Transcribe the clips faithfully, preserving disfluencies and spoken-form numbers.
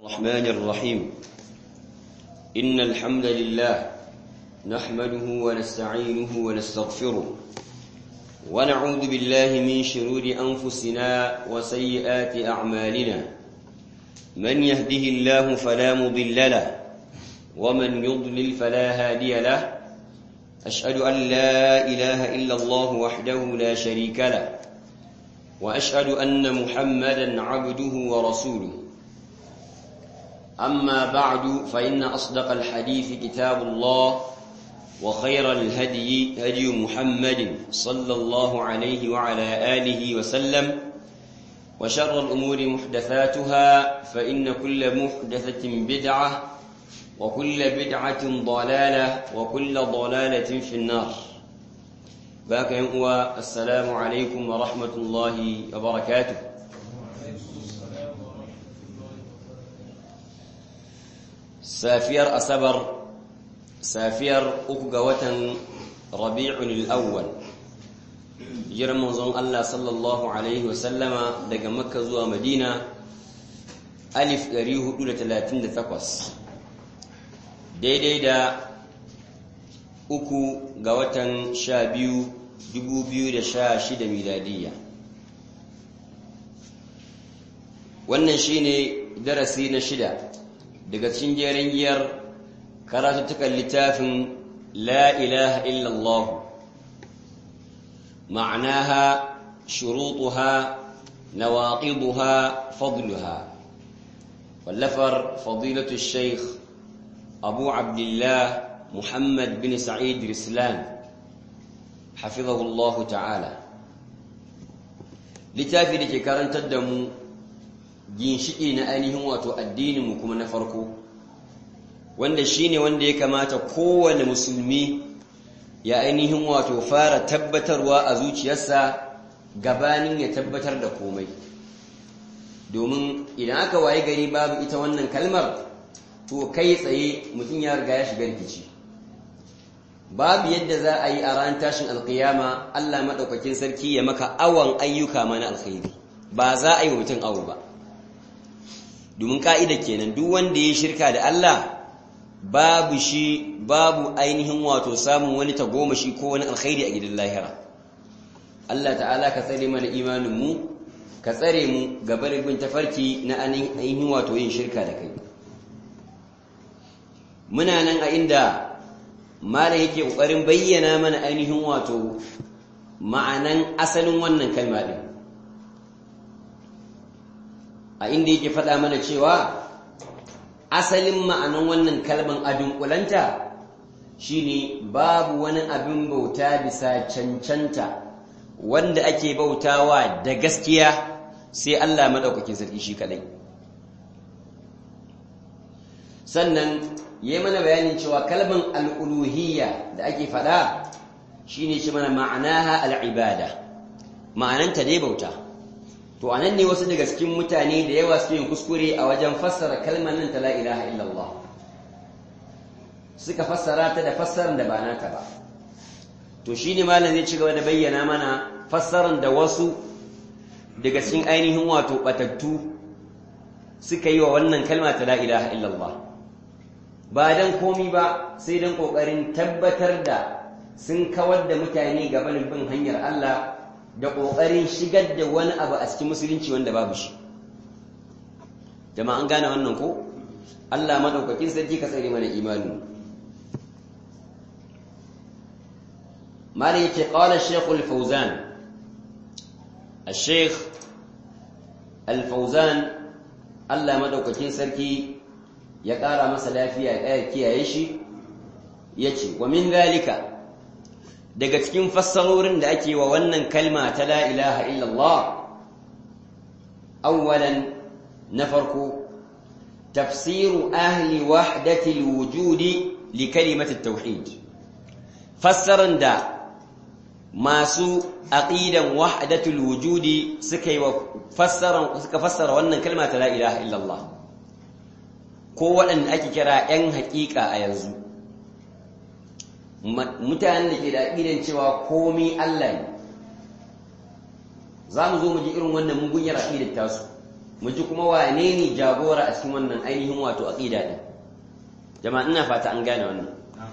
الرحمن الرحيم إن الحمد لله نحمده ونستعينه ونستغفره ونعوذ بالله من شرور أنفسنا وسيئات أعمالنا من يهده الله فلا مضل له ومن يضلل فلا هادي له أشهد أن لا إله إلا الله وحده لا شريك له وأشهد أن محمدا عبده ورسوله أما بعد فإن أصدق الحديث كتاب الله وخير الهدي هدي محمد صلى الله عليه وعلى آله وسلم وشر الأمور محدثاتها فإن كل محدثة بدعة وكل بدعة ضلالة وكل ضلالة في النار باقي هو السلام عليكم ورحمة الله وبركاته سافير أسبر سافير أكقوة ربيع الأول جرم منظم الله صلى الله عليه وسلم دقى مكة زوى مدينة ألف قريه دولة ثلاثين تقوس daidai da uku ga watan sha biyu dubu biyu da sha shida miladiyya wannan shine darasi na shida daga cikin jerin giyar karatuttukan littafin la ilaha illallah ma'anaha shurutuha nawaqiduha fadluha wallafar fadilatu shaykh أبو عبد الله محمد بن سعيد رسلان حفظه الله تعالى littafi da ke karantar da mu ginshiki na ainihin wato addinin mu kuma na farko wanda shine wanda ya kamata kowane musulmi ya ainihin wato fara tabbatarwa a zuciyarsa gabanin ya tabbatar da komai domin idan aka waye gari babu ita wannan kalmar to kai tsaye mutum ya riga ya shiga rikici babu yadda za a yi a ran tashin alkiyama Allah madaukakin sarki ya maka awan ayyuka mana alkhairi ba za a yi wa mutum awo ba domin ka'ida kenan duk wanda ya shirka da Allah babu shi babu ainihin wato samun wani tagomashi ko wani alkhairi a gidan lahira Allah ta'ala ka tsare mana imanin mu ka tsare mu ga barin tafarki na ainihin wato yin shirka da kai muna nan a inda malam yake kokarin bayyana mana ainihin wato ma'anan asalin wannan kalma din a inda yake faɗa mana cewa asalin ma'anan wannan kalman adunkulanta shine babu wani abin bauta bisa cancanta wanda ake bautawa da gaskiya sai Allah madaukakin sarki shi kadai sannan yayi mana bayanin cewa kalman al-uluhiyya da ake fada shine shi mana ma'anaha al-ibada ma'ananta dai bauta to anan ne wasu daga cikin mutane da yawa suke yin kuskure a wajen fassara kalmar nan ta la ilaha illallah suka fassara ta da fassarar da ba nata ba to shine malam zai ci gaba da bayyana mana fassarar da wasu daga cikin ainihin wato batattu suka yi wa wannan kalma ta la ilaha illallah ba dan komi ba sai dan kokarin tabbatar da sun kawar da mutane gaban bin hanyar Allah da kokarin shigar da wani abu a cikin musulunci wanda babu shi jama'a an gane wannan ko Allah madaukakin sarki ka tsare mana imani mali yake qala shaykh al-fawzan al-shaykh al-fawzan Allah madaukakin sarki ya ƙara masa lafiya ya kiyaye shi ya ce wa min zalika daga cikin fassarorin da ake wa wannan kalma ta la ilaha illallah awwalan na farko tafsiru ahli wahdati alwujudi li kalimati tauhid fassaran da masu aqidan wahdatul wujudi suka yi wa fassaran suka fassara wannan kalma ta la ilaha illallah ko waɗanda ake kira ‘yan haƙiƙa a yanzu mutanen da ke da aƙidan cewa komi Allah ne za mu zo mu ji irin wannan mugunyar aƙidar tasu mu ji kuma wane ne jagora a cikin wannan ainihin wato aqida din jama'a ina fata an gane wannan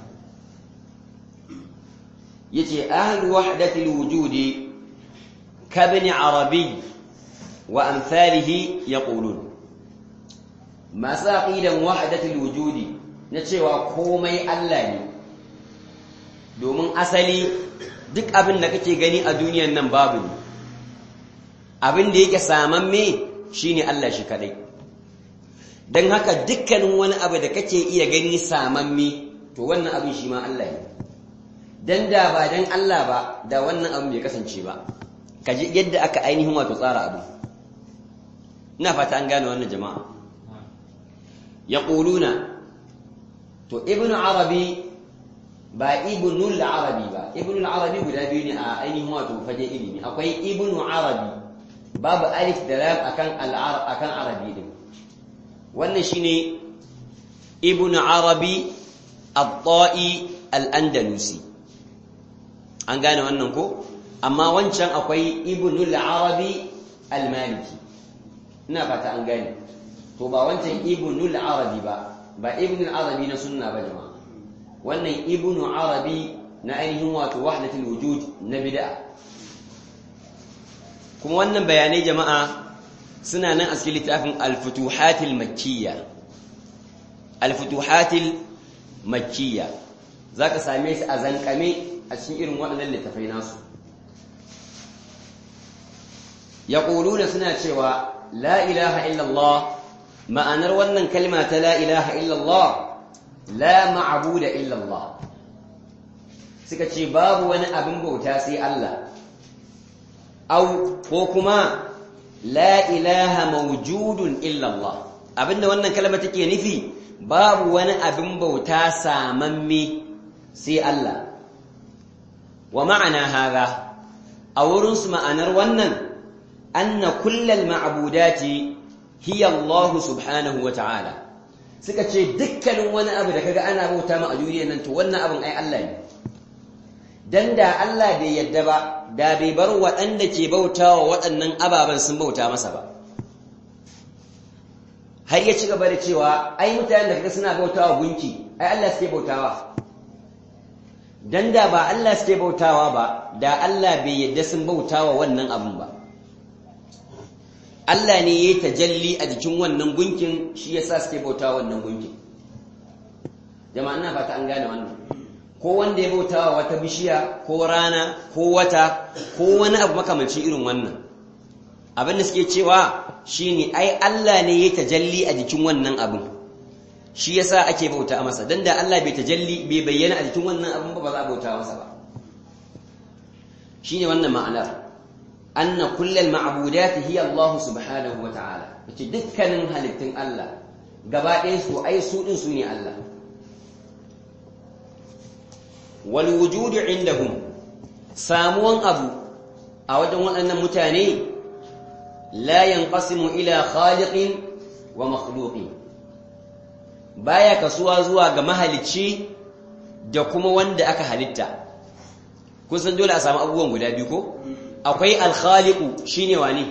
yace ahlu wahdatil wujudi kabni arabi wa amsalihi yaqulun masu aqidan wahdatil wujudi na cewa komai Allah ne domin asali duk abin da kake gani a duniyan nan babu ne abin da yake samamme shine Allah shi kadai dan haka dukkanin wani abu da kake iya gani samamme to wannan abin shi ma Allah ne dan da ba dan Allah ba da wannan abin bai kasance ba kaji yadda aka ainihin wato tsara abu ina fata an gane wannan jama'a yaquluna to ibnu arabi ba ibnul arabi ba ibnul arabi guda biyu ne a ainihin wato faje ilimi akwai ibnu arabi babu alif da lam akan al-arab akan arabi din wannan shine ibnu arabi at-ta'i al-andalusi an gane wannan ko amma wancan akwai ibnul arabi al-maliki ina fata an gane to ba wancan ibnul arabi ba ba ibnul arabi na sunna ba jama'a wannan ibnu arabi na ainihin wato wahdatul wujud na bid'a kuma wannan bayanai jama'a suna nan a cikin littafin al-futuhatil makkiyya al-futuhatil makkiyya zaka same shi a zankame a cikin irin waɗannan littafai nasu yaquluna suna cewa la ilaha illa Allah ma'anar wannan kalma ta la ilaha illa Allah la ma'budu illa Allah suka ce babu wani abin bauta sai Allah au ko kuma la ilaha mawjudun illa Allah abinda wannan kalma take nufi babu wani abin bauta samamme sai Allah wa ma'ana hada a wurin su ma'anar wannan anna kullal ma'budati hiya Allah subhanahu wa ta'ala suka ce dukkanin wani abu da kaga ana bauta ma a duniyar nan to wannan abin ai Allah ne dan da Allah bai yadda ba da bai bar waɗanda ke bautawa waɗannan ababen sun bauta masa ba har ya ci gaba da cewa ai mutanen da kaga suna bautawa gunki ai Allah suke bautawa dan da ba Allah suke bautawa ba da Allah bai yadda sun bautawa wannan abin ba Allah ne ya tajalli a jikin wannan gunkin shi yasa suke bautawa wannan gunkin jama'a ina fata an gane wannan ko wanda ya bautawa wata bishiya ko rana ko wata ko wani abu makamancin irin wannan abin da suke cewa shine ai Allah ne ya tajalli a jikin wannan abin shi yasa ake bauta masa dan da Allah bai tajalli bai bayyana a jikin wannan abin ba ba za a bauta masa ba shine wannan ma'anar anna kullal ma'budati hiya Allah subhanahu wa ta'ala yace dukkanin halittun Allah gaba ɗayan su ai su din su ne Allah wal wujudu indahum samuwan abu a wajen waɗannan mutane la yanqasimu ila khaliqin wa makhluqin baya kasuwa zuwa ga mahalicci da kuma wanda aka halitta kun san dole a samu abubuwan guda biyu ko akwai al-khaliqu shine wane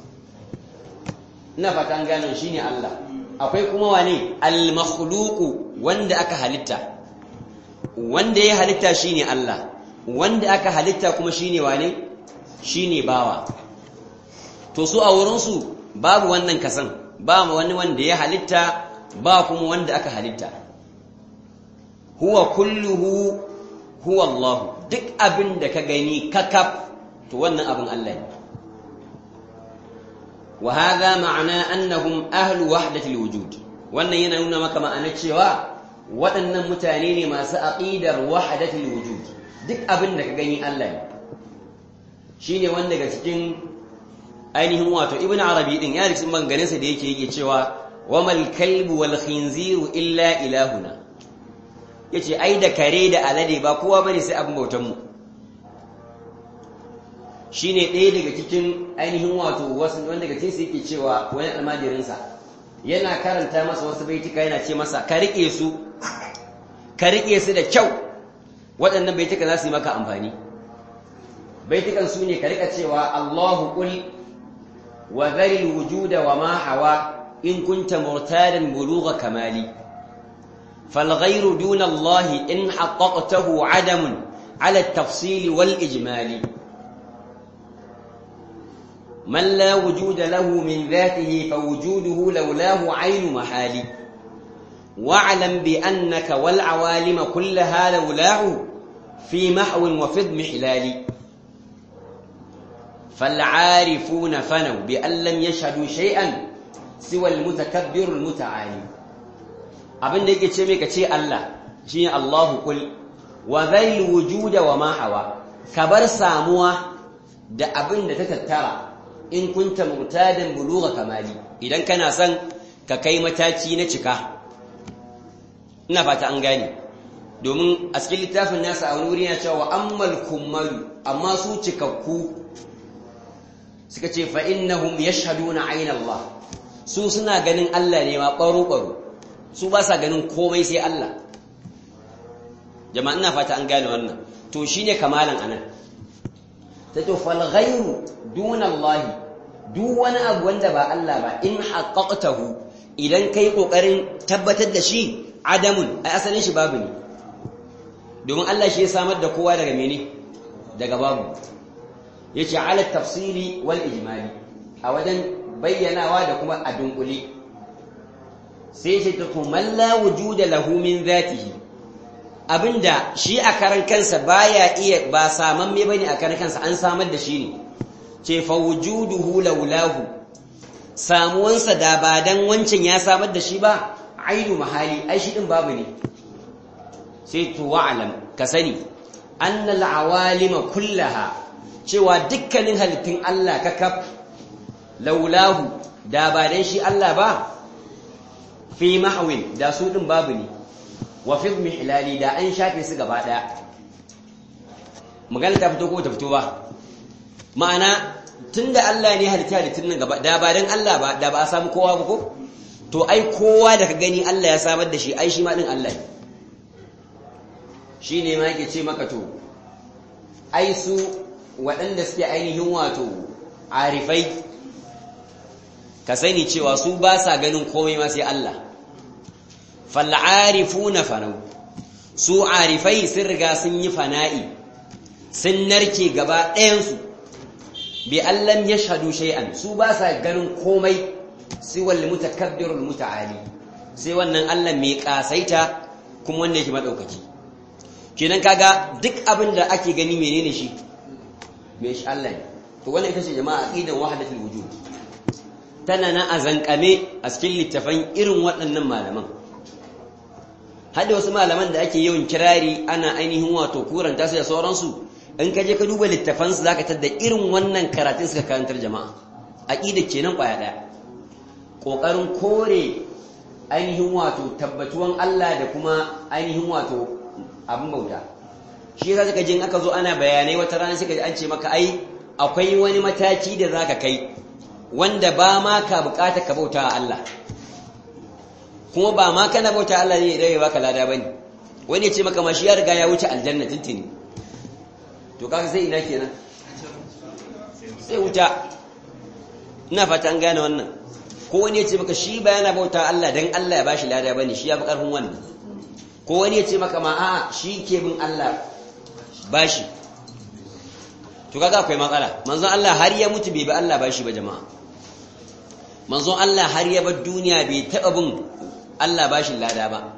ina fata an gano shine Allah akwai kuma wane al-makhluqu wanda aka halitta wanda ya halitta shine Allah wanda aka halitta kuma shine wane shine bawa to su a wurin su babu wannan kasan ba wani wanda ya halitta ba kuma wanda aka halitta huwa kulluhu huwa Allah duk abin da ka gani kakaf to wannan abin Allah ne wa hadha ma'ana annahum ahlu wahdatil wujud wannan yana nuna maka ma'anar cewa waɗannan mutane ne masu aqidar wahdatil wujud duk abin da ka gani Allah ne shine wanda daga cikin ainihin wato ibnu arabi din ya rikin manganinsa da yake yake cewa wamal kalbu wal khinziru illa ilahuna yace ai da kare da alade ba kowa bane sai abin bautan mu shine ɗaya daga cikin ainihin wato wasu wanda daga cikin su yake cewa wani almajirin sa yana karanta masa wasu baitika yana ce masa ka rike su ka rike su da kyau waɗannan baitika za su yi maka amfani baitikan su ne ka rika cewa Allahu qul wa dhari alwujuda wa ma hawa in kunta murtadan bulugha kamali فالغير دون الله إن حققته عدم على التفصيل والإجمال من لا وجود له من ذاته فوجوده لولاه عين محال واعلم بأنك والعوالم كلها لولاه في محو وفض محلال فالعارفون فنوا بأن لم يشهدوا شيئا سوى المتكبر المتعالي abin da yake ce mai ka ce Allah shi ne Allahu kul wa zai wujuda wa ma hawa ka bar samuwa da abin da ta tattara in kunta murtadan bulugha kamali idan kana son ka kai mataki na cika ina fata an gane domin a cikin littafin nasa a wani wuri yana cewa ammal kummalu amma su cikakku suka ce fa innahum yashhaduna ayna Allah su suna ganin Allah ne ma baro baro su ba sa ganin komai sai Allah jama'a ina fata an gane wannan to shine kamalan anan tato fal ghayru duna Allah duk wani abu wanda ba Allah ba in haqqaqtahu idan kai kokarin tabbatar da shi adamun ai asalin shi babu ne domin Allah shi ya samar da kowa daga mene daga babu yace ala tafsili wal ijmali a wajen bayyanawa da kuma a dunkule sai ce ta kuma la wujuda lahu min zatihi abinda shi a karan kansa baya iya ba saman me bane a karan kansa an samar da shi ne ce fa wujuduhu laulahu samuwansa da ba dan wancan ya samar da shi ba ainu mahali ai shi din babu ne sai to wa'lam ka sani anna al-awalima kullaha cewa dukkanin halittun Allah kakaf laulahu da ba dan shi Allah ba fi mahawin da su din babu ne wa fi mihlali da an shafe su gaba daya magana ta fito ko ta fito ba ma'ana tunda Allah ne halitta halittun nan gaba da ba dan Allah ba da ba a samu kowa ba ko to ai kowa da ka gani Allah ya samar da shi ai shi ma din Allah ne shine ma yake ce maka to ai su waɗanda suke ainihin wato arifai ka sani cewa su ba sa ganin komai ma sai Allah fal'arifuna fanau su arifai sun riga sun yi fana'i sun narke gaba ɗayansu bi allam yashhadu shay'an su ba sa ganin komai sai wal mutakabbirul muta'ali sai wannan Allah mai kasaita kuma wanda yake madaukaki kenan kaga duk abin da ake gani menene shi me shi Allah ne to wannan ita ce jama'a aqidan wahdatul wujud tana na azankame a cikin littafan irin waɗannan malaman hadda wasu malaman da ake yawan kirari ana ainihin wato kuranta su da sauransu in ka je ka duba littafan su zaka tada irin wannan karatun suka karantar jama'a aqida kenan kwaya daya kokarin kore ainihin wato tabbatuwan Allah da kuma ainihin wato abin bauta shi yasa kaga jin aka zo ana bayanai wata rana suka ji an ce maka ai akwai wani mataki da zaka kai wanda ba ma ka bukata ka bauta Allah kuma ba ma kana bauta Allah ne idan ya baka lada bane wani ya ce maka ma shi ya riga ya wuce aljanna tintini to kaga sai ina kenan sai wuta ina fata an gane wannan ko wani ya ce maka shi ba yana bauta Allah dan Allah ya bashi lada bane shi ya fi karfin wannan ko wani ya ce maka ma a shi ke bin Allah bashi to kaga akwai matsala manzon Allah har ya mutu bai bi Allah bashi ba jama'a manzon Allah har ya bar duniya bai taba bin Allah bashi lada ba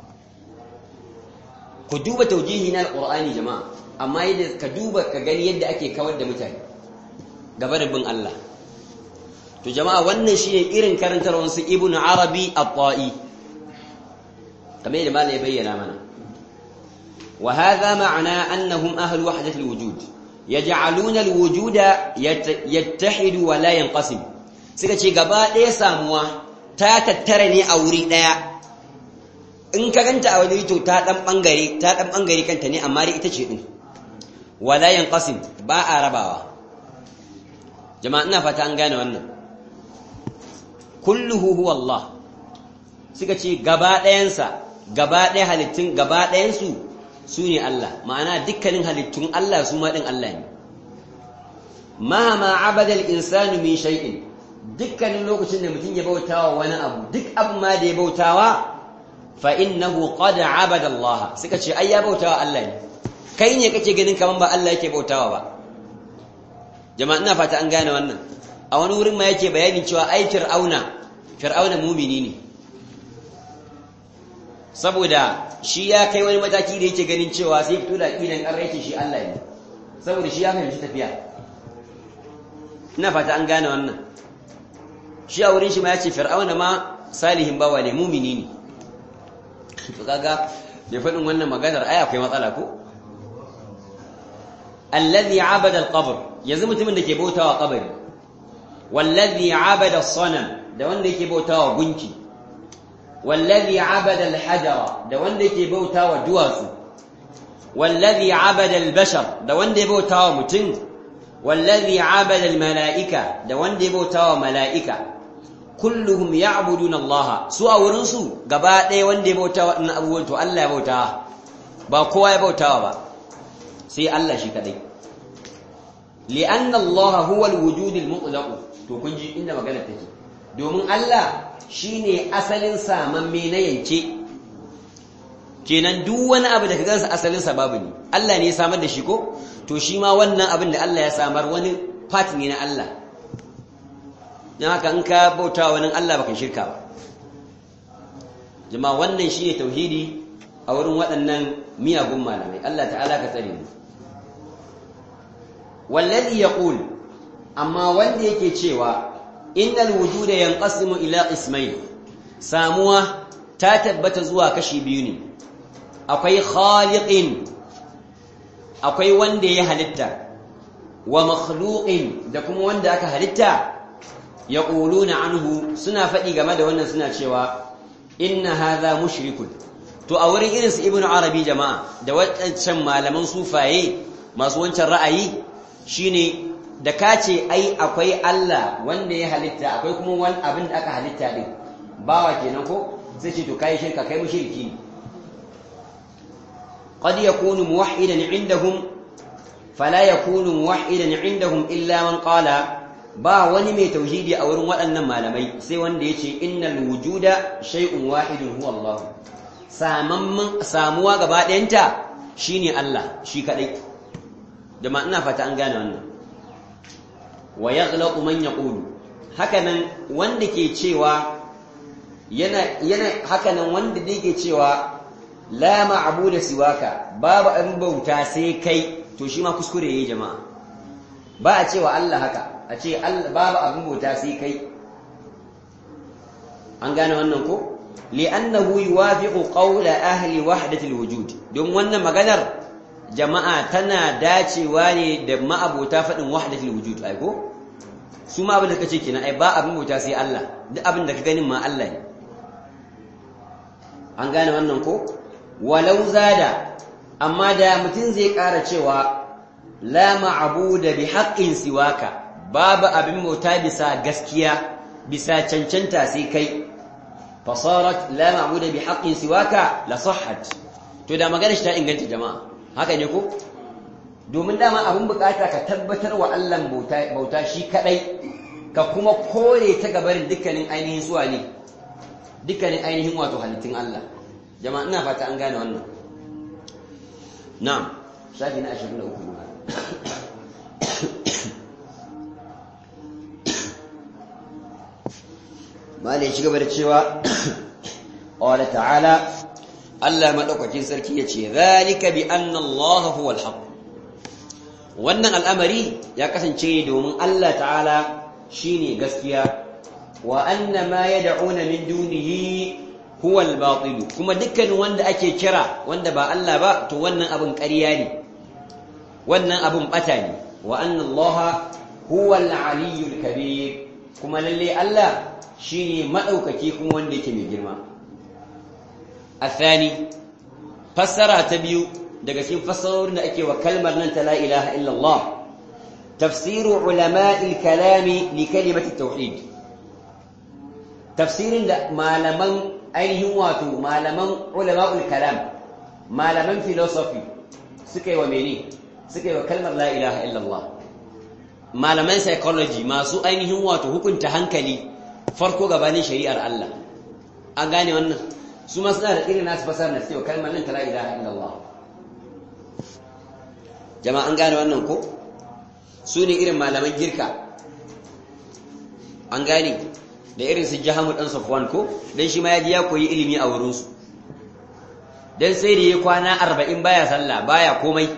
ku duba taujihi na alqur'ani jama'a amma yadda ka duba ka gani yadda ake kawar da mutane gaba da bin Allah to jama'a wannan shine irin karantarwar su ibnu arabi at-ta'i kamar yadda malai ya bayyana mana wa hadha ma'ana annahum ahlu wahdatil wujud yaj'aluna al-wujuda yattahidu wa la yanqasim suka ce gaba ɗaya samuwa ta tattara ne a wuri ɗaya in ka ganta a wani to ta dan bangare ta dan bangare kanta ne amma dai ita ce din wa la yanqasim ba a rabawa jama'a ina fata an gane wannan kulluhu huwa Allah suka ce gaba ɗayansa gaba ɗaya halittun gaba ɗayansu su ne Allah ma'ana dukkanin halittun Allah su ma ɗin Allah ne ma ma abada al-insanu min shay'in dukkanin lokacin da mutum ya bautawa wani abu duk abin ma da ya bautawa fa innahu qad abada Allah suka ce ai ya bautawa Allah ne kai ne kake ganin kaman ba Allah yake bautawa ba jama'a ina fata an gane wannan a wani wurin ma yake bayanin cewa ai fir'auna fir'auna mumini ne saboda shi ya kai wani mataki da yake ganin cewa sai fito da aqidan ƙarra yake shi Allah ne saboda shi ya fahimci tafiya ina fata an gane wannan shi a wurin shi ma yace fir'auna ma salihin bawa ne mumini ne to kaga da faɗin wannan maganar ai akwai matsala ko alladhi abada al-qabr yanzu mutumin da ke bautawa kabari wallazi abada as-sanam da wanda yake bautawa gunki wallazi abada al-hajara da wanda yake bautawa duwatsu wallazi abada al-bashar da wanda yake bautawa mutum wallazi abada al-mala'ika da wanda yake bautawa mala'ika kulluhum ya'buduna Allah su a wurin su gaba ɗaya wanda ya bautawa wannan abubuwan to Allah ya bautawa ba kowa ya bautawa ba sai Allah shi kadai li'anna Allah huwa al-wujud al-mutlaq to kun ji inda magana take domin Allah shine asalin samamme na yanke kenan duk wani abu da ka gansa asalin sa babu ne Allah ne ya samar da shi ko to shi ma wannan abin da Allah ya samar wani part ne na Allah dan haka in ka bautawa wani Allah baka shirka ba jama'a wannan shine tauhidi a wurin waɗannan miyagun malamai Allah ta'ala ka tsare mu wallazi yaqul amma wanda yake cewa innal wujuda yanqasimu ila ismayn samuwa ta tabbata zuwa kashi biyu ne akwai khaliqin akwai wanda ya halitta wa makhluqin da kuma wanda aka halitta yaquluna anhu suna faɗi game da wannan suna cewa inna hadha mushrikun to a wurin irin su ibnu arabi jama'a da wadancan malaman sufaye masu wancan ra'ayi shine da kace ai akwai Allah wanda ya halitta akwai kuma wani abin da aka halitta din bawa kenan ko sai ce to kai shirka kai mushriki ne qad yakunu muwahhidan indahum fala yakunu muwahhidan indahum illa man qala ba wani mai tauhidi a wurin waɗannan malamai sai wanda yace innal wujuda shay'un wahidun huwa Allah samamman samuwa gaba ɗayanta shine Allah shi kadai jama'a ina fata an gane wannan wa yaghlaqu man yaqulu hakanan wanda ke cewa yana yana hakanan wanda yake cewa la ma'budu siwaka babu abin bauta sai kai to shi ma kuskure yayi jama'a ba a cewa Allah haka a ce Allah babu abin bauta sai kai an gane wannan ko li'annahu yuwafiqu qawla ahli wahdati alwujud don wannan maganar jama'a tana dacewa ne da ma'abota fadin wahdatul wujud ai ko su ma abin da kace kenan ai ba abin bauta sai Allah duk abin da ka ganin ma Allah ne an gane wannan ko walau zada amma da mutun zai ƙara cewa la ma'budu bi haqqin siwaka babu abin bauta bisa gaskiya bisa cancanta sai kai fasarat la ma'budu bi haqqin siwaka la sahhat to da magana shi ta inganta jama'a haka ne ko domin dama abin bukata ka tabbatar wa Allah bauta bauta shi kadai ka kuma kore ta gabarin dukkanin ainihin suwa ne dukkanin ainihin wato halittun Allah jama'a ina fata an gane wannan na'am shafi na ashirin da uku malai shi gaba da cewa qala ta'ala Allah madaukakin sarki yace zalika bi anna Allah huwa al-haq wannan al'amari ya kasance domin Allah ta'ala shine gaskiya wa anna ma yad'una min dunihi huwa al-batil kuma dukkan wanda ake kira wanda ba Allah ba to wannan abin ƙarya ne wannan abin bata ne wa anna Allah huwa al-aliyyul kabir kuma lalle Allah shine madaukaki kuma wanda yake mai girma athani fassara ta biyu daga cikin fassarorin da ake wa kalmar nan ta la ilaha illa Allah tafsiru ulama'il kalami li kalimati tauhid tafsirin da malaman ainihin wato malaman ulama'ul kalam malaman philosophy suka yi wa mene suka yi wa kalmar la ilaha illa Allah malaman psychology masu ainihin wato hukunta hankali farko gabanin shari'ar Allah an gane wannan su ma suna da irin nasu fasar na cewa kalmar nan ta la ilaha illallah jama'a an gane wannan ko su ne irin malaman girka an gane da irin su Jahamu dan Safwan ko dan shi ma ya ji ya koyi ilimi a wurin su dan sai da ya kwana arba'in baya sallah baya komai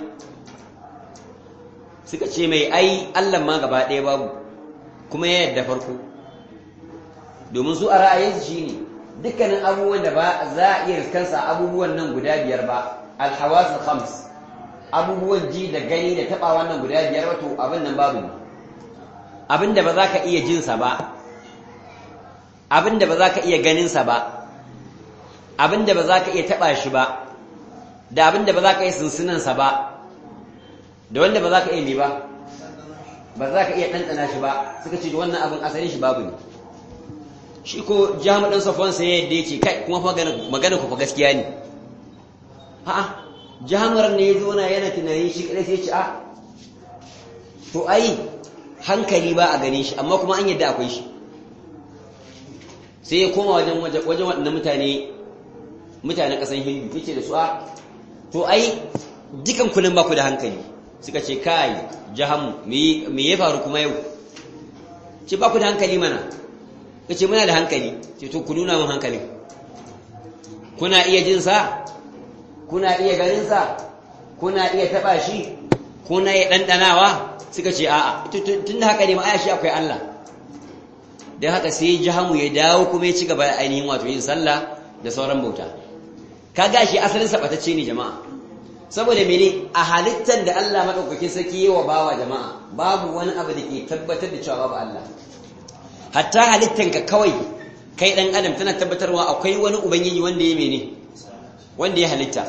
suka ce mai ai Allah ma gaba ɗaya babu kuma ya yadda farko domin su a ra'ayinsu shine dukkanin abubuwan da ba za a iya riskansa abubuwan nan guda biyar ba alhawasul khams abubuwan ji da gani da taba wannan guda biyar wato abin nan babu ne abin da ba za ka iya jinsa ba abin da ba za ka iya ganinsa ba abin da ba za ka iya taba shi ba da abin da ba za ka iya sunsunansa ba da wanda ba za ka iya ne ba ba za ka iya ɗanɗana shi ba suka ce da wannan abin asalin shi babu ne shi ko Jahamu ɗan Safwan sai yadda ya ce kai kuma magana ku fa gaskiya ne a'a Jahamar ne ya zo na yana tunanin shi kadai sai ya ce a to ai hankali ba a gane shi amma kuma an yadda akwai shi sai ya koma wajen wajen waɗannan mutane mutanen ƙasar Hindu yace da su a to ai dukan kullum ba ku da hankali suka ce kai Jahamu me ya faru kuma yau ce ba ku da hankali mana kace muna da hankali ce to ku nuna mun hankali kuna iya jin sa kuna iya ganin sa kuna iya taba shi kuna iya dandanawa suka ce a'a tunda haka ne ma aya shi akwai Allah dan haka sai Jahamu ya dawo kuma ya ci gaba da ainihin wato yin sallah da sauran bauta kaga shi asalin sa batacce ne jama'a saboda mene a halittar da Allah madaukakin sarki yawa bawa jama'a babu wani abu da ke tabbatar da cewa babu Allah hatta halittanka kawai kai dan adam tana tabbatarwa akwai wani ubangiji wanda ya mene wanda ya halitta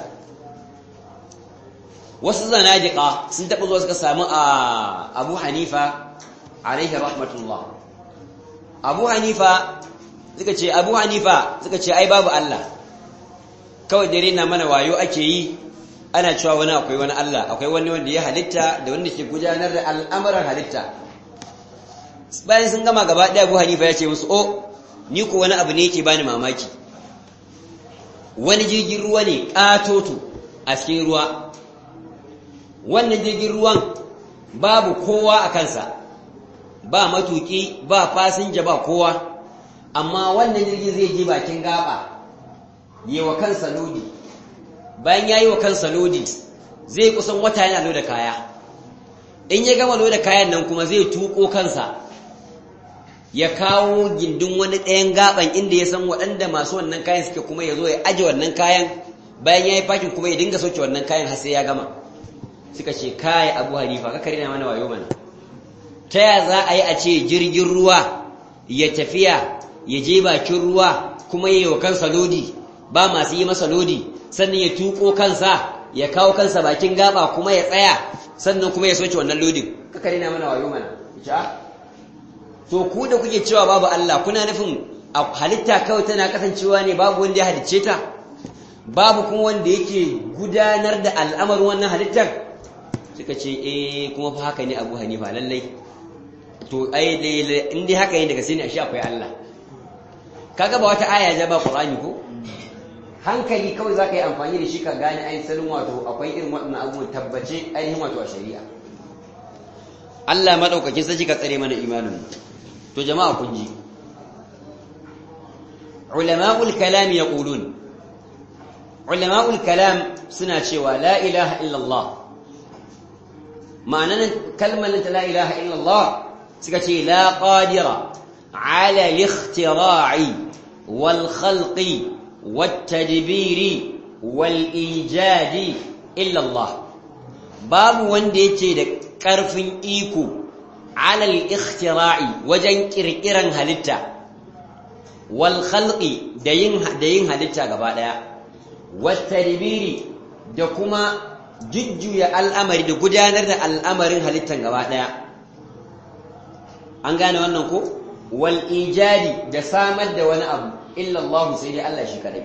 wasu zanadiqa sun taba zuwa suka samu a Abu Hanifa alaihi rahmatullah Abu Hanifa suka ce Abu Hanifa suka ce ai babu Allah kawai dare na mana wayo ake yi ana cewa wani akwai wani Allah akwai wani wanda ya halitta da wanda ke gudanar da al'amuran halitta bayan sun gama gaba ɗaya Abu Hanifa ya ce musu o ni ko wani abu ne yake bani mamaki wani jirgin ruwa ne ƙatoto a cikin ruwa wannan jirgin ruwan babu kowa a kansa ba matuki ba fasinja ba kowa amma wannan jirgin zai je bakin gaba yewa kansa lodi bayan yayi wa kansa lodi zai kusan wata yana loda kaya in ya gama loda kayan nan kuma zai tuko kansa ya kawo gindin wani ɗayan gaban inda ya san waɗanda masu wannan kayan suke kuma ya zo ya aje wannan kayan bayan ya yi fakin kuma ya dinga sauke wannan kayan har sai ya gama suka ce kai Abu Hanifa ka karina mana wayo mana ta ya za a yi a ce jirgin ruwa ya tafiya ya je bakin ruwa kuma ya yi wa kansa lodi ba masu yi masa lodi sannan ya tuko kansa ya kawo kansa bakin gaba kuma ya tsaya sannan kuma ya soke wannan lodin ka karina mana wayo mana ita to ku da kuke cewa babu Allah kuna nufin halitta kawai tana kasancewa ne babu wanda ya halicce ta babu kuma wanda yake gudanar da al'amarin wannan halittar suka ce eh kuma fa haka ne Abu Hanifa lallai to ai dai in dai haka ne daga sai ne ashe akwai Allah kaga ba wata aya ja ba Qur'ani ko hankali kawai zaka yi amfani da shi ka gane ainihin salon wato akwai irin waɗannan abubuwan tabbace ainihin wato a shari'a Allah madaukakin sai ka tsare mana imanin to jama'a kun ji ulama'ul kalam yaqulun ulama'ul kalam suna cewa la ilaha illa Allah ma'anan kalmar la ilaha illa Allah suka ce la qadira ala al-ikhtira'i wal khalqi wat tadbiri wal ijadi illa Allah babu wanda yake da karfin iko ala al-ikhtira'i wajen kirkiran halitta wal khalqi da yin da yin halitta gaba daya wat tadbiri da kuma jujjuya al'amari da gudanar da al'amarin halittan gaba daya an gane wannan ko wal ijadi da samar da wani abu illa Allah sai dai Allah shi kadai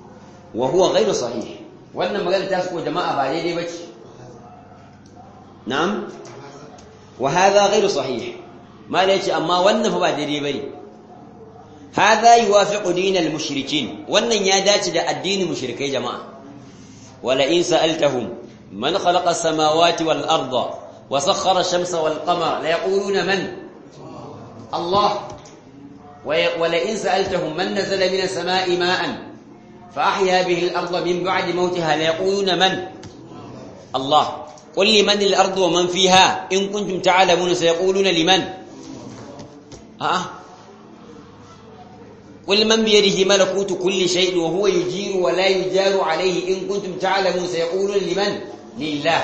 wa huwa ghairu sahih wannan magana ta ko jama'a ba daidai bace na'am wa hadha ghairu sahih mala yace amma wannan fa ba daidai bane hadha yuwafiqu dinal mushrikin wannan ya dace da addinin mushrikai jama'a wala in sa'altahum man khalaqa as-samawati wal arda wa sakhkhara ash-shamsa wal qamara la yaquluna man Allah wala in sa'altahum man nazala min as-sama'i ma'an fa ahya bihi al-arda min ba'di mawtiha la yaquluna man Allah قل لمن الأرض ومن فيها إن كنتم تعلمون سيقولون لمن آه. قل من بيده ملكوت كل شيء وهو يجير ولا يجار عليه إن كنتم تعلمون سيقولون لمن لله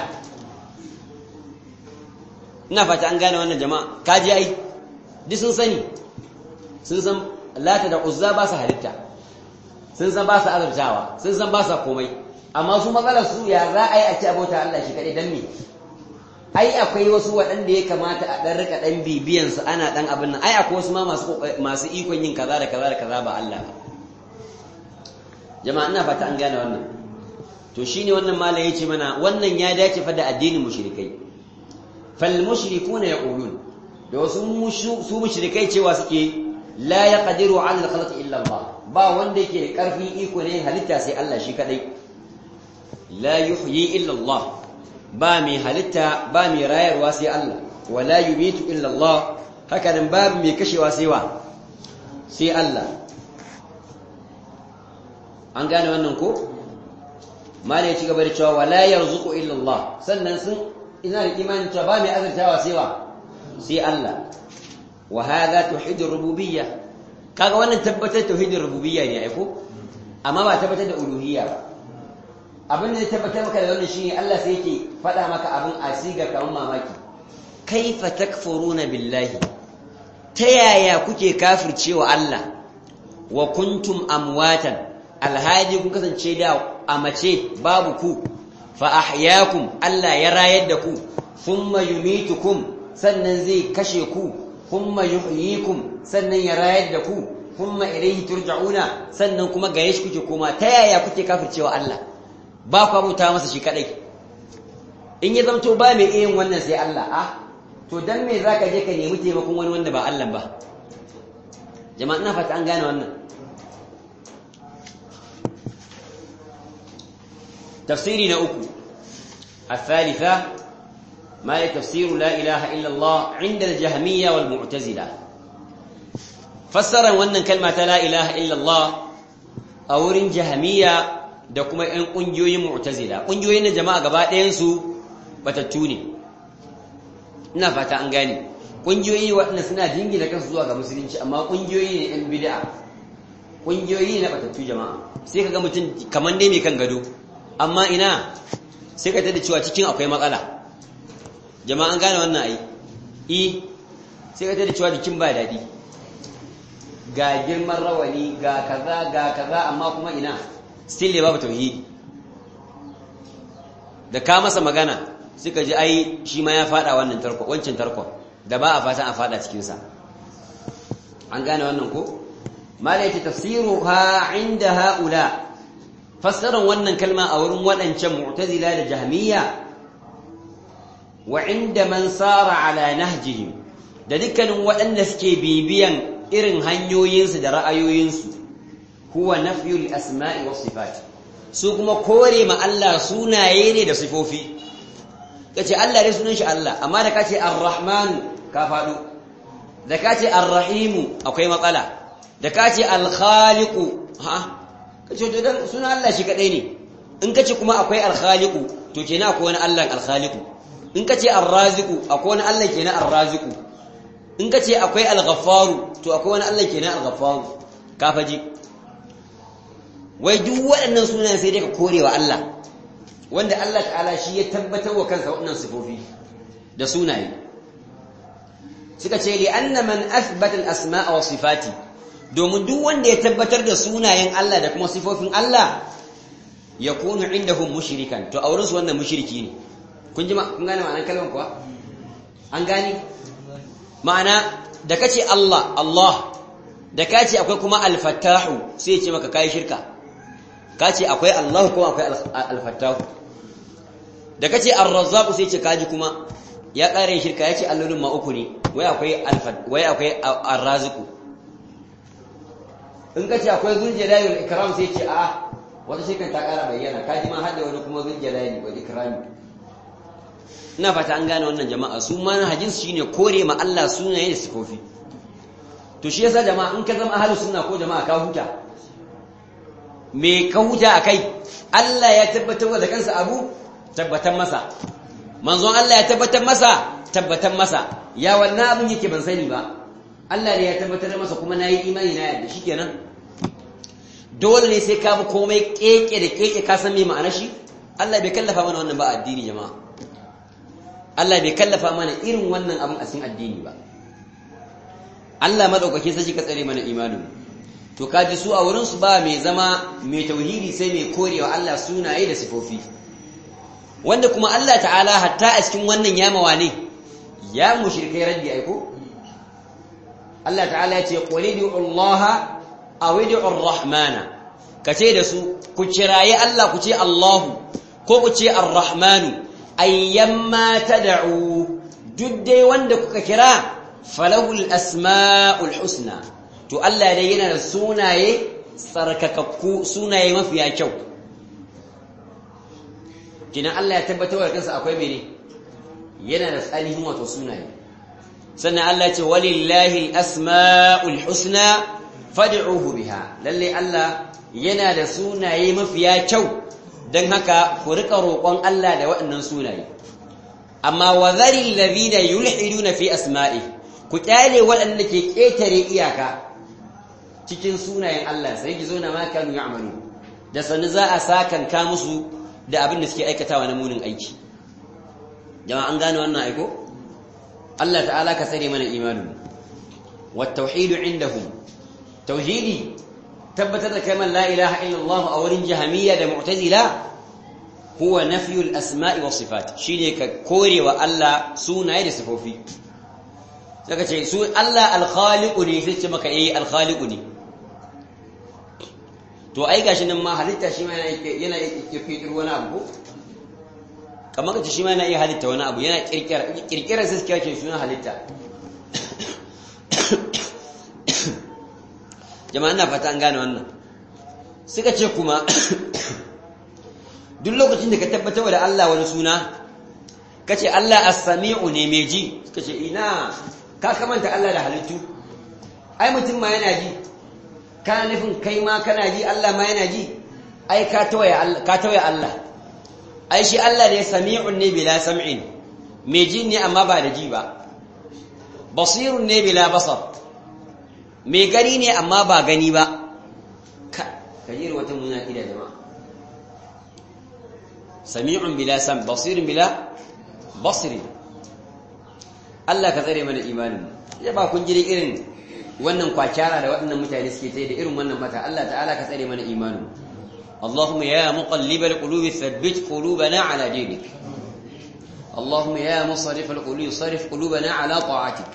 نفت أن قالوا أن جماعة كاجي أي دي سنسني سنسن لا تدع الزا باسا هلتا سنسن باسا أذب شاوى سنسن باسا قومي amma su matsalar su ya za a yi a ci abota Allah shi kaɗai don me ai akwai wasu waɗanda ya kamata a ɗan rika ɗan bibiyansu ana ɗan abin nan ai akwai wasu ma masu ikon yin kaza da kaza da kaza ba Allah ba jama'a ina fata an gane wannan to shine wannan malam yace mana wannan ya dace fa da addinin mushrikai fal mushrikuna yaqulun da wasu su mushrikai cewa suke la yaqdiru ala al-khalqi illa Allah ba wanda yake da ƙarfin iko ne halitta sai Allah shi kadai la yuhyi illa Allah ba mai halitta ba mai rayarwa sai Allah wala yumitu illa Allah haka nan ba mai kashewa sai wa sai Allah an gane wannan ko malai ya ci gaba da cewa wala yarzuqu illa Allah sannan sun ina da imanin cewa ba mai azurtawa sai wa sai Allah wa hadha tauhidur rububiyyah kaga wannan tabbatar tauhidur rububiyya ne ai ko amma ba tabbatar da uluhiyya ba abin da zai tabbatar maka da wannan shine Allah sai yake faɗa maka abin asiga kaman mamaki kaifa takfuruna billahi ta yaya kuke kafircewa Allah wa kuntum amwatan alhaji kun kasance da amace babu ku fa ahyaakum Allah ya rayar da ku thumma yumitukum sannan zai kashe ku thumma yuhyikum sannan ya rayar da ku thumma ilayhi turja'una sannan kuma ga yashi kuke koma ta yaya kuke kafircewa Allah ba ku abuta masa shi kadai in ya zamto ba mai yin wannan sai Allah ah to dan me zaka je ka nemi taimakon wani wanda ba Allah ba jama'a ina fata an gane wannan tafsiri na uku الثالثة ما هي تفسير لا إله إلا الله عند الجهمية والمعتزلة فسر وأن كلمة لا إله إلا الله أورين جهمية da kuma ƴan ƙungiyoyin mu'tazila ƙungiyoyin na jama'a gaba ɗayan su batattu ne ina fata an gane ƙungiyoyi waɗanda suna jingina kansu zuwa ga musulunci amma ƙungiyoyi ne ƴan bid'a ƙungiyoyi na batattu jama'a sai kaga mutum kaman dai mai kan gado amma ina sai ka tada cewa cikin akwai matsala jama'a an gane wannan ai i sai ka tada cewa jikin ba daɗi ga girman rawani ga kaza ga kaza amma kuma ina still ne babu tauhidi da ka masa magana suka ji ai shi ma ya fada wannan tarko wancan tarko da ba a fatan a fada cikin sa an gane wannan ko malai ta tafsiruha inda haula fassaran wannan kalma a wurin wadancan mu'tazila da jahmiya wa inda man sara ala nahjihim da dukkanin wadanda suke bibiyan irin hanyoyinsu da ra'ayoyinsu huwa nafyul asma'i was sifat su kuma kore ma Allah sunaye ne da sifofi kace Allah dai sunan shi Allah amma da kace ar-rahman ka fado da kace ar-rahim akwai matsala da kace al-khaliq ha kace to dan sunan Allah shi kadai ne in kace kuma akwai al-khaliq to kenan akwai wani Allah al-khaliq in kace ar-raziq akwai wani Allah kenan ar-raziq in kace akwai al-ghaffar to akwai wani Allah kenan al-ghaffar ka faji wai duk waɗannan sunayen sai dai ka kore wa Allah wanda Allah ta'ala shi ya tabbatar wa kansa waɗannan sifofi da sunaye suka ce li anna man athbata al-asma'a wa sifati domin duk wanda ya tabbatar da sunayen Allah da kuma sifofin Allah yakunu indahum mushrikan to auren su wannan mushriki ne kun ji kun gane ma'anar kalmar kuwa an gane ma'ana da kace Allah Allah da kace akwai kuma al-fattahu sai ya ce maka kai shirka kace akwai Allah kuma akwai al-fattahu da kace ar-razzaq sai ce kaji kuma ya ƙare shirka yace allolin ma uku ne wai akwai alfad wai akwai ar-raziqu in kace akwai zul jalali wal ikram sai ce a wata shirkan ta ƙara bayyana kaji ma hadda wani kuma zul jalali wal ikram ina fata an gane wannan jama'a su manhajin su shine kore ma Allah sunaye da sifofi to shi yasa jama'a in ka zama ahlus sunna ko jama'a ka huta me ka huta akai Allah ya tabbatar da kansa abu tabbatar masa manzon Allah ya tabbatar masa tabbatar masa ya wannan abin yake ban sani ba Allah ne ya tabbatar masa kuma nayi imani na yadda shikenan dole ne sai ka bi komai keke da keke ka san me ma'anar shi Allah bai kallafa mana wannan ba addini jama'a Allah bai kallafa mana irin wannan abin a cikin addini ba Allah madaukake sai ka tsare mana imanin to kaji su a wurin su ba mai zama mai tauhidi sai mai korewa Allah sunaye da sifofi wanda kuma Allah ta'ala hatta a cikin wannan yamawa ne ya mushrikai raddi aiko Allah ta'ala ya ce qul Allah aw ud'u ar-rahmana kace da su ku kiraye Allah ku ce Allahu ko ku ce ar-rahmanu ayyamma tad'u duk dai wanda kuka kira falahul asma'ul husna to Allah dai yana da sunaye tsarkakakku sunaye mafiya kyau kina Allah ya tabbatar da kansa akwai mene yana da tsalihin wato sunaye sannan Allah ya ce walillahi asma'ul husna fad'uhu biha lalle Allah yana da sunaye mafiya kyau dan haka ku rika roƙon Allah da waɗannan sunaye amma wazaril ladina yulhiduna fi asma'i ku kyale waɗanda ke ƙetare iyaka cikin sunayen Allah sai ki zo na ma kanu ya'malu da sanin za a sakanka musu da abin da suke aikatawa na munin aiki jama'a an gane wannan aiko Allah ta'ala ka tsare mana imanin wat tauhid indahum tauhidi tabbatar da kalmar la ilaha illallah a wurin jahamiyya da mu'tazila huwa nafyul asma'i was sifat shine ka korewa Allah sunaye da sifofi daga ce su Allah al-khaliqu ne sai ce maka eh al-khaliqu ne to ai gashi nan ma halitta shi ma yana yana kirkiro wani abu kamar kace shi ma yana iya halitta wani abu yana kirkira kirkira sai suke ce suna halitta jama'a ina fata an gane wannan suka ce kuma duk lokacin da ka tabbatar da Allah wani suna kace Allah as-sami'u ne mai ji suka ce ina ka kamanta Allah da halittu ai mutum ma yana ji kana nufin kai ma kana ji Allah ma yana ji ai ka tawaye Allah ka tawaye Allah ai shi Allah ne sami'un ne bila sam'in mai ji ne amma ba da ji ba basirun ne bila basar mai gani ne amma ba gani ba ka kajir wata muna ida jama'a sami'un bila sam basirun bila basri Allah ka tsare mana imanin ya ba kun jira irin wannan kwakyara da waɗannan mutane suke tsaye da irin wannan mata Allah ta'ala ka tsare mana imanin Allahumma ya muqallibal qulubi thabbit qulubana ala dinik Allahumma ya musarrifal qulubi sarrif qulubana ala ta'atik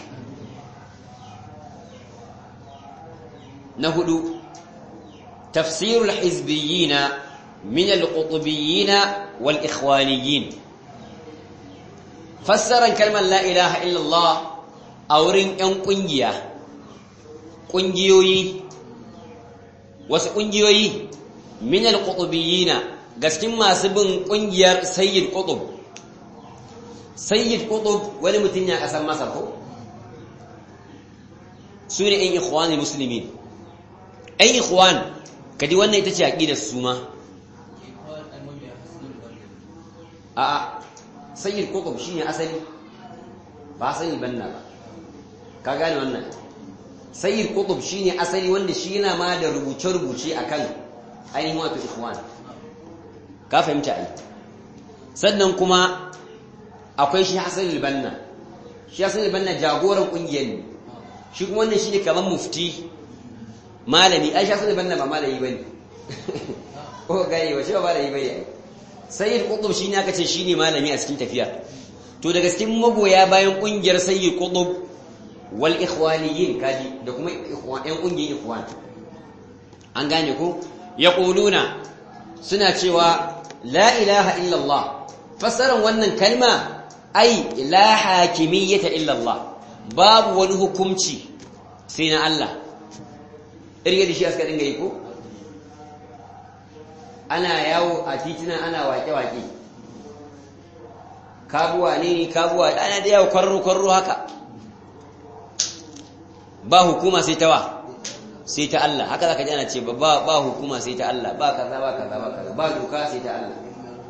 na hudu tafsirul hizbiyyin min al-qutbiyyin wal ikhwaniyyin fassaran kalmar la ilaha illallah a wurin ƴan ƙungiya ƙungiyoyi wasu ƙungiyoyi min al-qutbiyina gaskin masu bin ƙungiyar sayyid qutb sayyid qutb wani mutum ya kasar Masar ko su ne ƴan ikhwanul muslimin ƴan ikhwan kadi wannan ita ce aqidar su ma a'a sayyid qutb shine asali ba sayyid banna ba ka gane wannan sayyid qutb shine asali wanda shi yana ma da rubuce-rubuce akan ainihin wato ikhwan ka fahimta ai sannan kuma akwai shi Hassan al-Banna shi Hassan al-Banna jagoran kungiyar ne shi kuma wannan shine kaman mufti malami ai shi Hassan al-Banna ba malami bane ko gane wa shi ba malami bane sayyid qutb shine aka ce shine malami a cikin tafiya to daga cikin magoya bayan kungiyar sayyid qutb wal ikhwaniyin kaji da kuma ikhwan ɗan kungiyar ikhwan an gane ko yaquluna suna cewa la ilaha illa Allah fassaran wannan kalma ai la hakimiyyata illa Allah babu wani hukunci sai na Allah irge da shi aska dinga yi ko ana yawo a titina ana wake-wake kabuwa ne kabuwa ana da yawo kwarro-kwarro haka ba hukuma sai ta wa sai ta Allah haka zaka ji ana ce ba ba hukuma sai ta Allah ba kaza ba kaza ba kaza ba doka sai ta Allah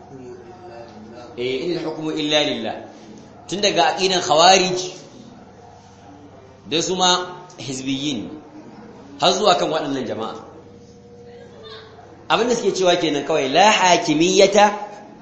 eh inal hukmu illa lillah tun daga aqidan khawarij da su ma hizbiyyin har zuwa kan waɗannan jama'a abin da suke cewa kenan kawai la hakimiyyata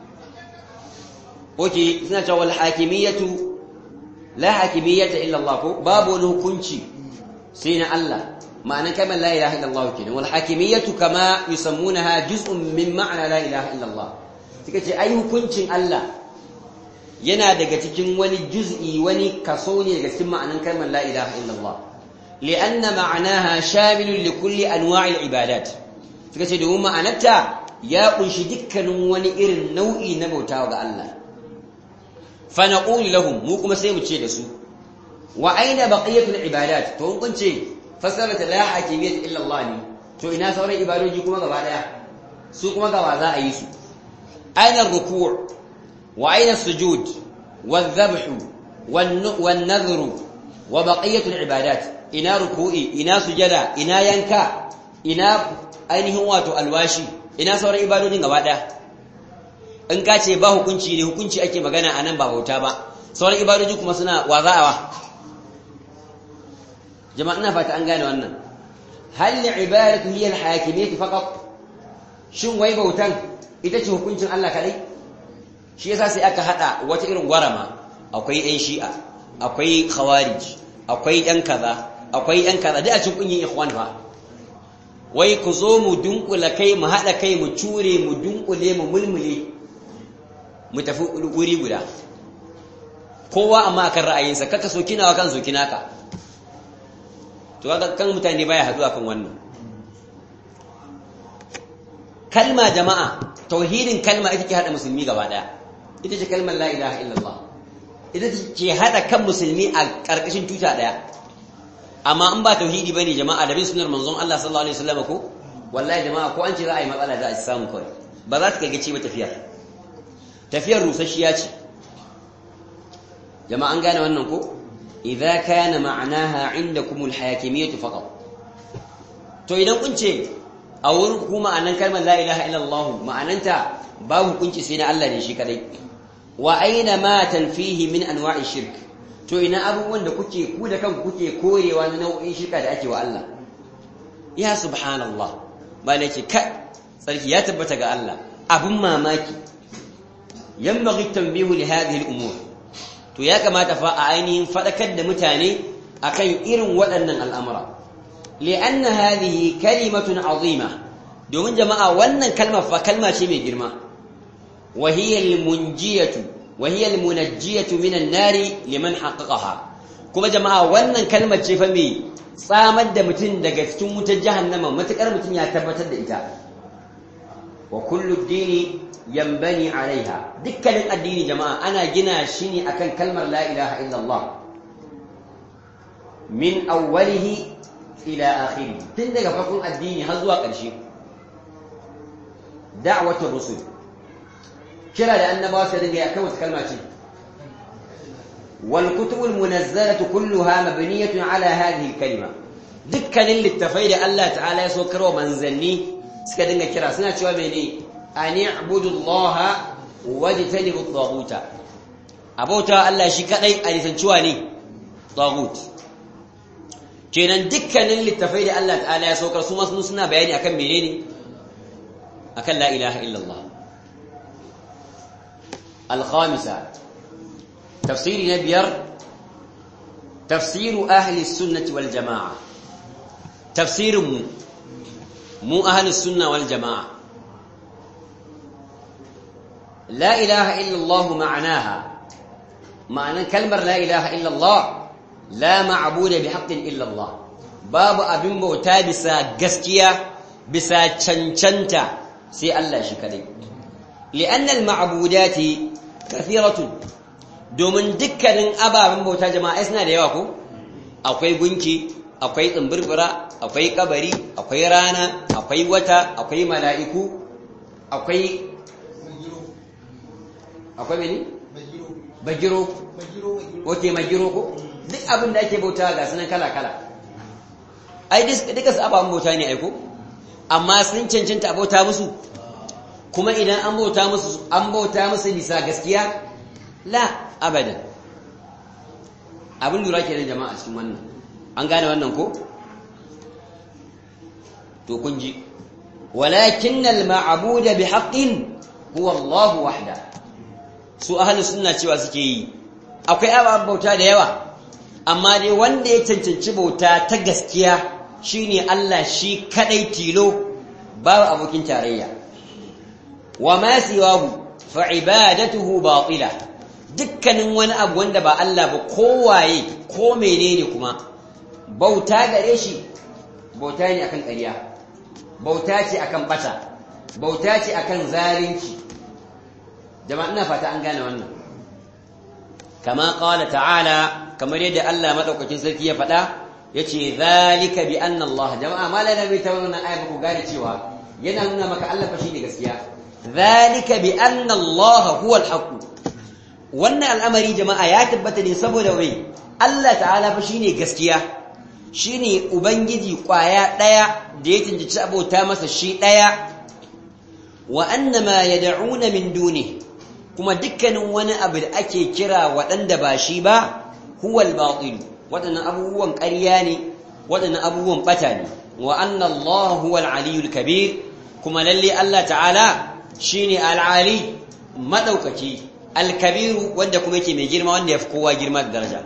oke suna cewa wal hakimiyyatu la hakimiyyata illa Allah ko babu wani hukunci sai na Allah ma'anan kalmar la ilaha illa Allah kenan wal hakimiyyatu kama yusammunaha juz'un min ma'na la ilaha illa Allah suka ce ai hukuncin Allah yana daga cikin wani juz'i wani kaso ne daga cikin ma'anan kalmar la ilaha illa Allah li'anna ma'anaha shamilun li kulli anwa'il ibadat suka ce domin ma'anarta ya kunshi dukkanin wani irin nau'i na bautawa ga Allah fa naqulu lahum mu kuma sai mu ce da su wa aina baqiyatul ibadat to kun ce fasarata la hakimiyyat illa Allah ne to ina sauran ibadoji kuma gaba daya su kuma gaba za a yi su aina ruku' wa aina sujud wal dhabh wan nadhr wa baqiyatul ibadat ina ruku'i ina sujada ina yanka ina ainihin wato alwashi ina sauran ibadojin gaba daya in ka ce ba hukunci ne hukunci ake magana anan ba bauta ba sauran ibadoji kuma suna waza'awa jama'a ina fata an gane wannan hal ibadatu hiya al-hakimiyyah faqat shin wai bautan ita ce hukuncin Allah kadai shi yasa sai aka hada wata irin gwarama akwai ɗan shi'a akwai khawarij akwai ɗan kaza akwai ɗan kaza duk a cikin kungiyar ikhwan fa wai ku zo mu dunkula kai mu hada kai mu cure mu dunkule mu mulmule mu tafi wuri guda kowa amma akan ra'ayinsa kaka soki nawa kan soki naka to kaga kan mutane baya haduwa kan wannan kalma jama'a tauhidin kalma ita ke hada musulmi gaba daya ita ce kalmar la ilaha illallah ita ce hada kan musulmi a karkashin tuta daya amma in ba tauhidi bane jama'a da bin sunnar manzon Allah sallallahu alaihi wasallam ko wallahi jama'a ko an ce za a yi matsala za a samu kai ba za ta kai gaci ba tafiyar tafiyar rusasshiya ce jama'a an gane wannan ko idza kana ma'naha indakum al-hakimiyyah faqat to idan kun ce a wurin ku ma'anan kalmar la ilaha illallah ma'ananta babu hukunci sai na Allah ne shi kadai wa aina ma tanfihi min anwa'i shirk to ina abubuwan da kuke ku da kanku kuke korewa na nau'in shirka da ake wa Allah ya subhanallah malaki ka sarki ya tabbata ga Allah abun mamaki yanbaghi tanbihu li hadhihi al-umur to ya kamata fa a ainihin fadakar da mutane akan irin waɗannan al'amura li'anna hadhihi kalimatun azima domin jama'a wannan kalmar fa kalma ce mai girma wa hiya al-munjiyatu wa hiya al-munajjiyatu min an-nari liman haqqaqaha kuma jama'a wannan kalmar ce fa mai tsamar da mutum daga cikin wutar jahannama matakar mutum ya tabbatar da ita wa kullu ad-dini yanbani alaiha dukkanin addini jama'a ana gina shi ne akan kalmar la ilaha illallah min awwalihi ila akhirih tun daga farkon addini har zuwa ƙarshe da'watul rusul kira da annabawa sai dinga akan wata kalma ce wal kutubul munazzalatu kulluha mabniyatun ala hadhihi kalima dukkanin littafai da Allah ta'ala ya saukarwa manzanni suka dinga kira suna cewa mene an i'budu Allah wajtanibu at-taghut abauta Allah shi kadai a lisancewa ne taghut kenan dukkanin littafai da Allah ta'ala ya saukar su masu suna bayani akan menene akan la ilaha illallah al-khamisa tafsiri na biyar tafsiru ahli sunnati wal jamaa tafsirin mu mu ahli sunna wal jamaa لا إله إلا الله معناها معنى كلمة لا إله إلا الله لا معبود بحق إلا الله باب أبن بوتا بسا قسكية بسا چنچنتا سي الله شكري لأن المعبودات kathiratun domin dukkanin ababen bauta jama'a suna da yawa ko akwai gunki akwai tsimbirbira akwai kabari akwai rana akwai wata akwai mala'iku akwai akwai mene bagiro oke magiro ko duk abin da ake bauta ga sunan kala kala ai duka su ababen bauta ne aiko amma sun cancanta a bauta musu kuma idan an bauta musu an bauta musu bisa gaskiya la abadan abin lura kenan jama'a cikin wannan an gane wannan ko to kun ji walakinnal ma'bud bihaqqin huwa Allah wahda su ahlus sunna cewa suke yi akwai ababen bauta da yawa amma dai wanda ya cancanci bauta ta gaskiya shine Allah shi kadai tilo babu abokin tarayya wa ma siwahu fa ibadatuhu batila dukkanin wani abu wanda ba Allah ba kowaye ko menene kuma bauta gare shi bauta ne akan ƙarya bauta ce akan bata bauta ce akan zalunci jama'a ina fata an gane wannan kama qala ta'ala kamar yadda Allah madaukakin sarki ya faɗa yace zalika bi anna Allah jama'a malana bai ta wannan ayat ku gane cewa yana nuna maka Allah fa shine gaskiya zalika bi anna Allah huwa al-haqq wannan al'amari jama'a ya tabbata ne saboda wai Allah ta'ala fa shine gaskiya shine ubangiji kwaya daya da ya tinjici abota masa shi daya wa annama yad'una min duni kuma dukkanin wani abu da ake kira waɗanda ba shi ba huwa al-batil waɗannan abubuwan ƙarya ne waɗannan abubuwan bata ne wa anna Allah huwa al-aliyyul kabir kuma lalle Allah ta'ala shine al-ali madaukaki al-kabir wanda kuma yake mai girma wanda yafi kowa girma da daraja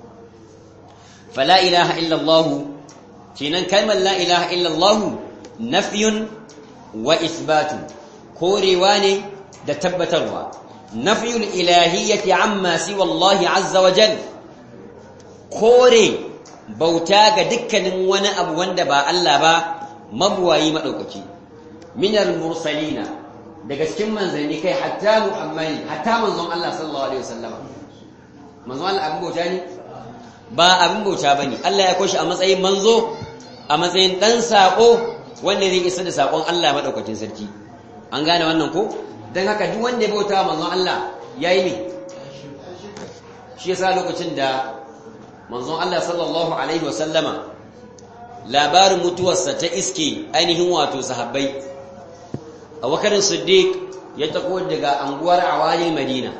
fala ilaha illa Allah kinan kalmar la ilaha illa Allah nafyun wa ithbatun korewa ne da tabbatarwa nafyul ilahiyyati amma siwa Allah azza wa jalla kore bauta ga dukkanin wani abu wanda ba Allah ba mabuwayi madaukaki minal mursalina daga cikin manzanni kai hatta muhammadin hatta manzon Allah sallallahu alaihi wasallam manzon Allah abin bauta ne ba abin bauta bane Allah ya koshi a matsayin manzo a matsayin dan sako wanda zai isa da sakon Allah madaukakin sarki an gane wannan ko dan haka duk wanda ya bauta manzon Allah yayi ne shi yasa lokacin da manzon Allah sallallahu alaihi wasallama labarin mutuwarsa ta iske ainihin wato sahabbai Abubakar Siddiq ya taho daga anguwar Awali Madina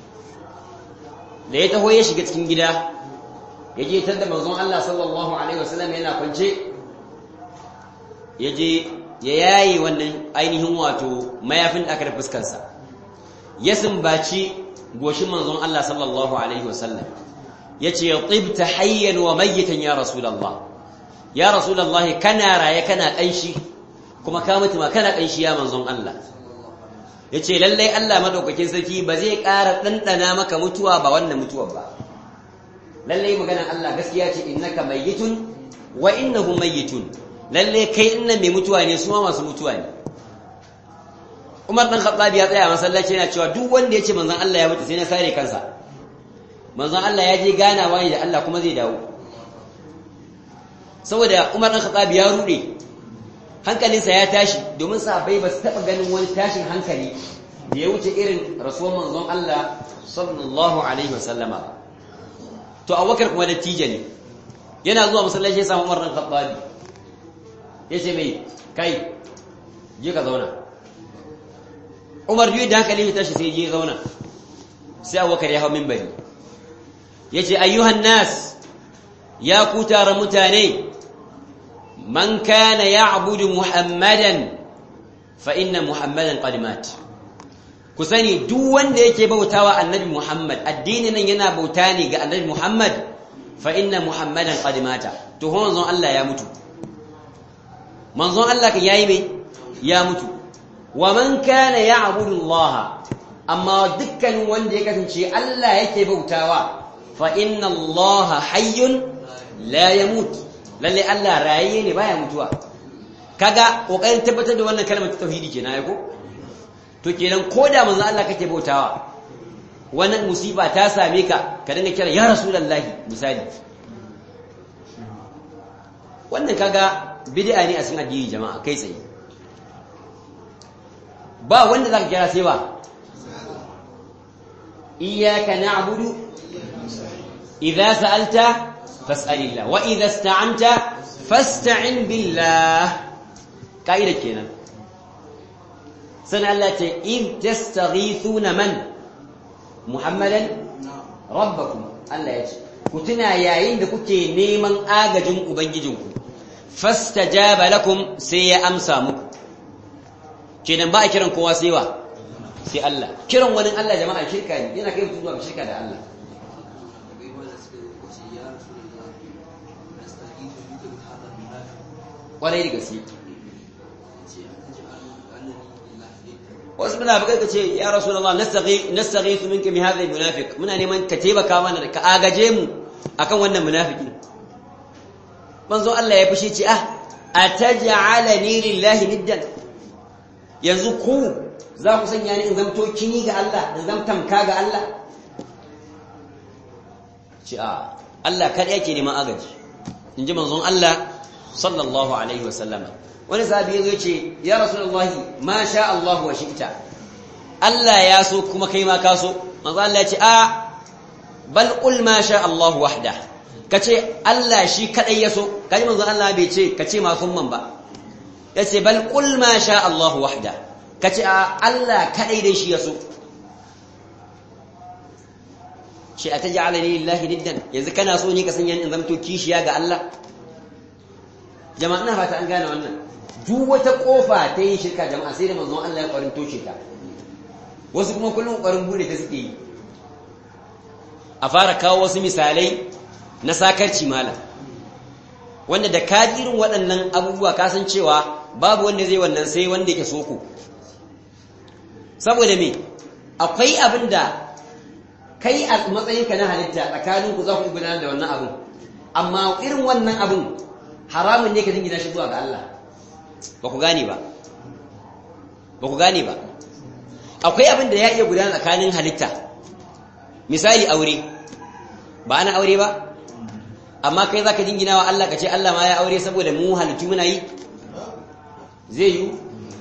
da ya taho ya shiga cikin gida ya je tanda manzon Allah sallallahu alaihi wasallam yana kwance ya je ya yayi wannan ainihin wato mayafin da aka da fuskar sa ya sumbaci goshin manzon Allah sallallahu alaihi wasallam yace tibta hayyan wa mayyitan ya rasulullah ya rasulullah kana raye kana kanshi kuma ka mutu ma kana kanshi ya manzon Allah yace lalle Allah madaukakin sarki ba zai ƙara dandana maka mutuwa ba wannan mutuwar ba lalle maganar Allah gaskiya ce innaka mayyitun wa innahum mayyitun lalle kai innan mai mutuwa ne su ma masu mutuwa ne Umar dan Khattab ya tsaya masallaci yana cewa duk wanda yace manzon Allah ya mutu sai na sare kansa manzon Allah ya je ganawa ne da Allah kuma zai dawo saboda Umar dan Khattab ya rude hankalinsa ya tashi domin sahabbai ba su taba ganin wani tashin hankali da ya wuce irin rasuwar manzon Allah sallallahu alaihi wasallama to Abubakar kuma dattijo ne yana zuwa masallaci ya samu Umar dan Khattab yace mai kai je ka zauna Umar biyu da hankali ya tashi sai je zauna sai Abubakar ya hawo minbari yace ayyuhan nas ya ku tara mutane man kana ya'budu muhammadan fa inna muhammadan qad mat ku sani duk wanda yake bautawa annabi muhammad addinin nan yana bauta ne ga annabi muhammad fa inna muhammadan qad mata to manzon Allah ya mutu manzon Allah kan yayi me ya mutu wa man kana ya'budu Allah amma dukkan wanda ya kasance Allah yake bautawa fa inna Allah hayyun la yamut lalle Allah rayaye ne baya mutuwa kaga kokarin tabbatar da wannan kalmar tauhidi kenan ai ko to kenan koda manzo Allah kake bautawa wannan musiba ta same ka ka dinga kira ya rasulullahi misali wannan kaga bid'a ne a cikin addini jama'a kai tsaye ba wanda zaka kira sai ba iyyaka na'budu idza sa'alta fas'alillah wa idza ista'anta fasta'in billah kaida kenan sana Allah ta id tastaghithuna man muhammadan rabbakum Allah ya ce ku tuna yayin da kuke neman agajin ubangijinku fastajaba lakum sai ya amsa muku kenan ba a kiran kowa sai wa sai Allah kiran wani Allah jama'a shirka ne yana kai mutum zuwa shirka da Allah kwarai da gaske wasu munafikai ka ce ya rasulullah nastaghi nastaghithu minka bi hadha almunafiq muna neman ka taimaka mana ka agaje mu akan wannan munafiki manzo Allah ya fushi ce ah ataj'alani lillahi niddan yanzu ku za ku sanya ni in zamto kini ga Allah in zamtamka ga Allah ce a Allah kada yake neman agaji inji manzon Allah sallallahu alaihi wasallama wani sahabi yazo ce ya rasulullahi ma sha Allah wa shi'ta Allah ya so kuma kai ma ka so manzo Allah ya ce a bal qul ma sha Allah wahda kace Allah shi kadai ya so kaji manzo Allah bai ce kace ma summan ba yace bal qul ma sha Allah wahda kace a Allah kadai dai shi ya so shi ataj'alani lillahi niddan yanzu kana so ni ka sanya ni in zamto kishiya ga Allah jama'a ina fata an gane wannan duk wata kofa ta yin shirka jama'a sai da manzon Allah ya kwarin toshe ta wasu kuma kullum kwarin bude ta suke yi a fara kawo wasu misalai na sakarci malam wanda da kadirin waɗannan abubuwa ka san cewa babu wanda zai wannan sai wanda yake soko saboda me akwai abin da kai a matsayinka na halitta tsakaninku za ku gudanar da wannan abin amma irin wannan abin haramun ne ka dingina shi zuwa ga Allah ba ku gane ba ba ku gane ba akwai abin da ya iya gudana tsakanin halitta misali aure ba ana aure ba amma kai zaka dingina wa Allah ka ce Allah ma ya aure saboda mu halittu muna yi zai yi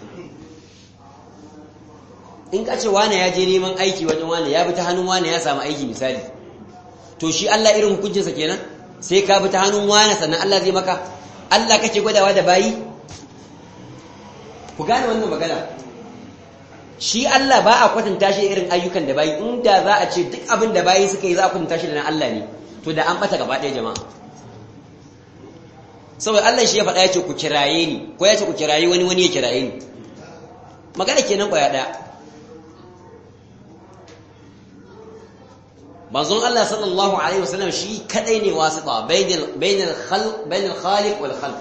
in ka ce wane ya je neman aiki wajen wane ya bi ta hannun wane ya samu aiki misali to shi Allah irin hukuncinsa kenan sai ka bi ta hannun wane sannan Allah zai maka Allah kake gwadawa da bayi ku gane wannan magana shi Allah ba a kwatanta shi irin ayyukan da bayi inda za a ce duk abin da bayi suka yi za a kwatanta shi da na Allah ne to da an bata gaba ɗaya jama'a saboda Allah shi ya faɗa ya ce ku kiraye ni ko ya ce ku kiraye wani wani ya kiraye ni magana kenan ƙwaya ɗaya manzon Allah sallallahu alaihi wasallam shi kadai ne wasita bainal bainal khalq bainal khaliq wal khalq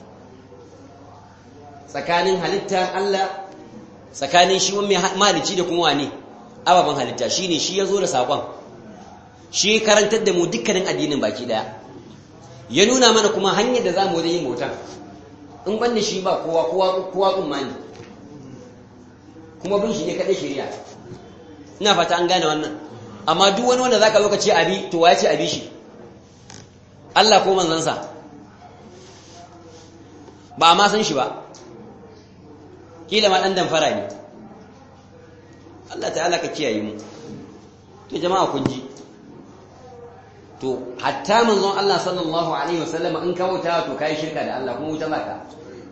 tsakanin halitta Allah tsakanin shi wani malici da kuma wani ababan halitta shine shi yazo da sakon shi karantar da mu dukkanin addinin baki daya ya nuna mana kuma hanyar da zamu wajen yin bauta in banda shi ba kowa kowa kowa umma ne kuma bin shi ne kadai shari'a ina fata an gane wannan amma duk wani wanda zaka zo ka ce abi to waye ce abi shi Allah ko manzansa ba ma san shi ba kila ma dan damfara ne Allah ta'ala ka kiyaye mu to jama'a kun ji to hatta manzon Allah sallallahu alaihi wasallam in ka wuta to kai shirka da Allah kuma wuta zaka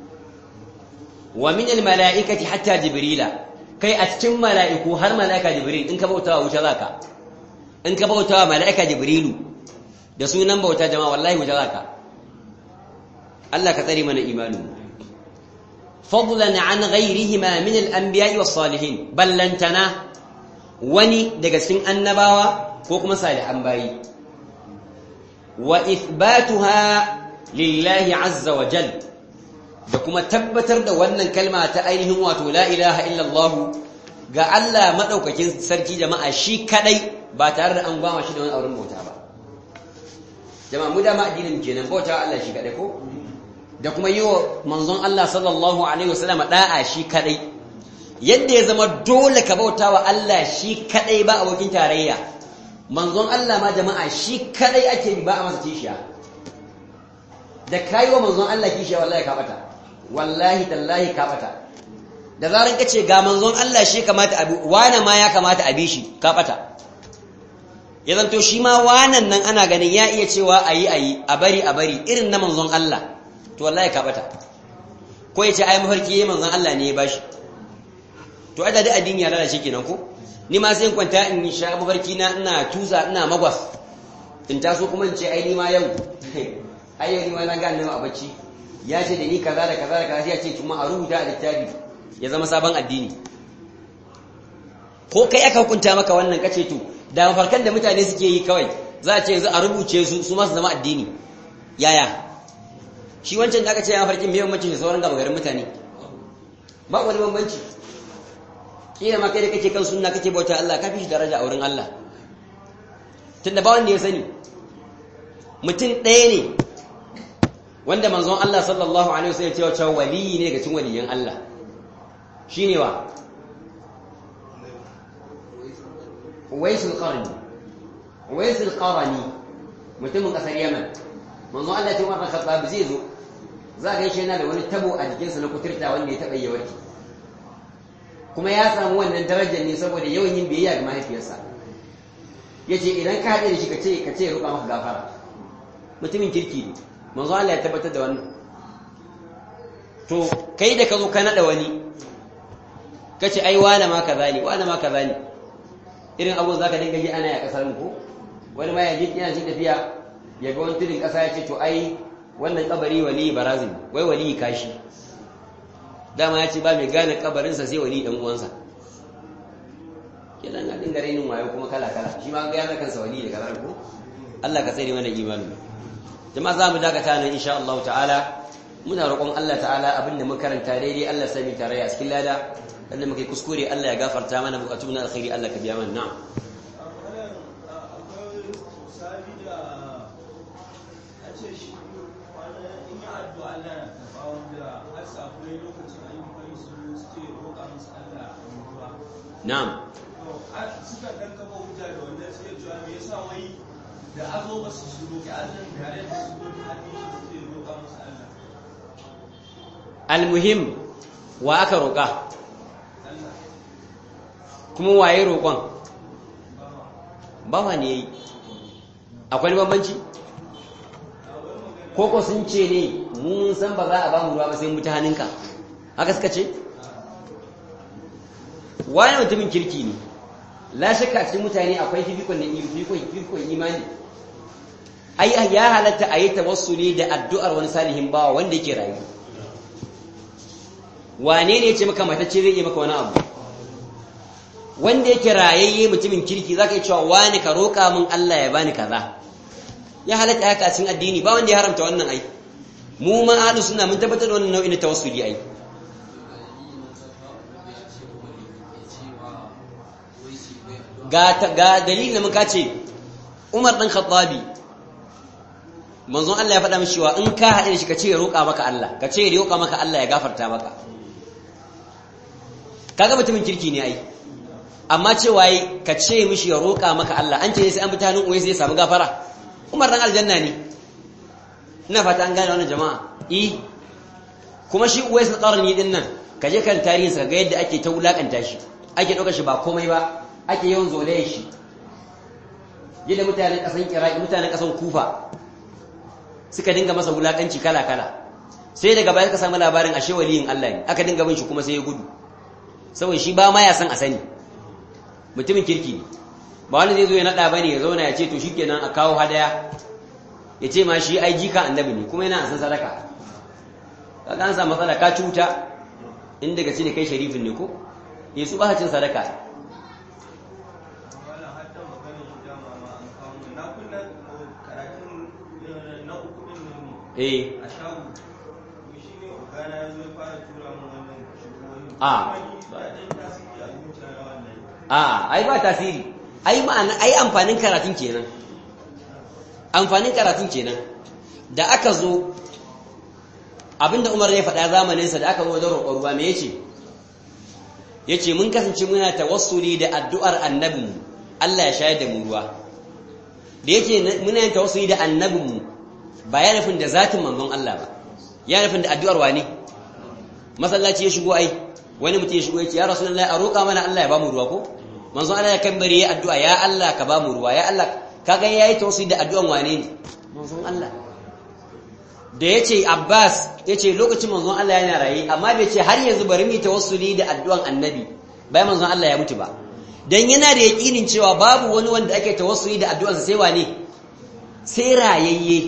wa min al mala'ikati hatta jibrila kai a cikin mala'iku har mala'ika jibril in ka bauta wuta zaka in ka bauta wa mala'ika jibrilu da sunan bauta jama'a wallahi wuta zaka Allah ka tsare mana imanin fadlan an ghayrihima min al-anbiya'i was-salihin ballantana wani daga cikin annabawa ko kuma salihan bayi wa ithbatuha lillahi azza wa jal da kuma tabbatar da wannan kalma ta ainihin wato la ilaha illa Allah ga Allah madaukakin sarki jama'a shi kadai ba tare da an gwama shi da wani auren bauta ba jama'a mu da ma addinin kenan bauta Allah shi kadai ko da kuma yi wa manzon Allah sallallahu alaihi wasallam da'a shi kadai yadda ya zama dole ka bauta wa Allah shi kadai ba abokin tarayya manzon Allah ma jama'a shi kadai ake ba a masa kishiya da kayi wa manzon Allah kishiya wallahi ka bata wallahi tallahi ka bata da zaran kace ga manzon Allah shi kamata abi wana ma ya kamata abi shi ka bata ya zanto shi ma wanan nan ana ganin ya iya cewa ayi ayi a bari a bari irin na manzon Allah to wallahi ka bata ko yace ai mafarki yayin manzon Allah ne ya bashi to ada da addini ya lalace kenan ko ni ma sai in kwanta in sha mafarki na ina tuza ina magwas in taso kuma in ce ai ni ma yau ai yau ni ma na ga annabi a bacci ya ce da ni kaza da kaza da kaza sai ya ce kuma a rubuta a littafi ya zama sabon addini ko kai aka hukunta maka wannan kace to da mafarkan da mutane suke yi kawai za a ce yanzu a rubuce su su ma su zama addini yaya shi wancan da aka ce ya mafarkin me bambanci da sauran gaba garin mutane ba wani bambanci kila ma kai da kake kan sunna kake bauta Allah ka fi shi daraja a wurin Allah tunda ba wanda ya sani mutum ɗaya ne wanda manzon Allah sallallahu alaihi wasallam ya ce wa waliyi ne daga cikin waliyan Allah shine wa Uwaisul Qarni Uwaisul Qarni mutumin kasar Yaman manzon Allah ya ce wa Khattab zai zo za ga shi yana da wani tabo a jikinsa na kuturta wanda ya taba yawarki kuma ya samu wannan darajar ne saboda yawan yin biyayya ga mahaifiyarsa yace idan ka haɗe da shi kace kace ya roƙa maka gafara mutumin kirki ne manzo Allah ya tabbatar da wannan to kai da ka zo ka nada wani kace ai wala ma kaza ne wala ma kaza ne irin abu zaka dinga ji ana ya kasar mu ko wani ma ya ji yana jin tafiya ya ga wani tudin kasa ya ce to ai wannan kabari wali barazin wai wali kashi dama ya ce ba mai gane kabarinsa sai wali dan uwansa kenan na dinga rainin wayo kuma kala kala shi ma ga yana kansa wali da kaza ko Allah ka tsare mana imani jama'a za mu dakata nan insha Allah ta'ala muna roƙon Allah ta'ala abinda muka karanta daidai Allah sami tare a cikin lada wanda muke kuskure Allah ya gafarta mana bukatun na alkhairi Allah ka biya mana na'am na'am suka dan kafa hujja da wannan sai ya me yasa wai da azo ba su roki Allah tare da su roki hadisi suke roƙa musu Allah almuhim wa aka roƙa kuma waye roƙon bawa ne yayi akwai bambanci koko sun ce ne mun san ba za a ba mu ruwa ba sai mu ta hannunka haka suka ce wani mutumin kirki ne la shakka cikin mutane akwai fifikon fifikon imani ai ya halatta a yi tawassuli da addu'ar wani salihin bawa wanda yake rayu wane ne ya ce maka matacce zai yi maka wani abu wanda yake rayayye mutumin kirki zaka yi cewa wani ka roƙa min Allah ya bani kaza ya halatta haka a cikin addini ba wanda ya haramta wannan ai mu ma ahlus sunna mun tabbatar da wannan nau'in tawassuli ai ga ga dalilin da muka ce Umar dan Khattabi manzon Allah ya faɗa mishi cewa in ka haɗe shi ka ce ya roƙa maka Allah ka ce ya roƙa maka Allah ya gafarta maka kaga mutumin kirki ne ai amma cewa yi ka ce mishi ya roƙa maka Allah an ce sai an bi ta hannun uwai sai ya samu gafara Umar dan aljanna ne ina fata an gane wannan jama'a eh kuma shi uwai sa qarni din nan ka je kan tarihin sa ga yadda ake ta wulakanta shi ake ɗaukar shi ba komai ba ake yawan zolaye shi yadda mutanen ƙasan Iraki mutanen ƙasan Kufa suka dinga masa wulakanci kala kala sai daga baya suka samu labarin ashe waliyin Allah ne aka dinga bin shi kuma sai ya gudu saboda shi ba ma ya san a sani mutumin kirki ne ba wani zai zo ya nada bane ya zauna ya ce to shikenan a kawo hadaya ya ce ma shi ai jika annabi ne kuma yana san sadaka kaga an samu matsala ka cuta in daga ce ne kai sharifin ne ko yesu ba cin sadaka eh a a ai ba tasiri ai ma'ana ai amfanin karatun kenan amfanin karatun kenan da aka zo abinda Umar ya faɗa zamanin sa da aka zo da roƙon ruwa me yace yace mun kasance muna tawassuli da addu'ar annabinmu Allah ya shayar da mu ruwa da yake muna yin tawassuli da annabinmu ba ya nufin da zatin manzon Allah ba ya nufin da addu'ar wani masallaci ya shigo ai wani mutum ya shigo yace ya rasulullahi a roƙa mana Allah ya ba mu ruwa ko manzon Allah ya kambare ya addu'a ya Allah ka ba mu ruwa ya Allah kaga yayi tawassuli da addu'an wane ne manzon Allah da yace Abbas yace lokacin manzon Allah yana rayi amma bai ce har yanzu bari mu tawassuli da addu'an annabi bai manzon Allah ya mutu ba dan yana da yakinin cewa babu wani wanda ake tawassuli da addu'an sa sai wane sai rayayye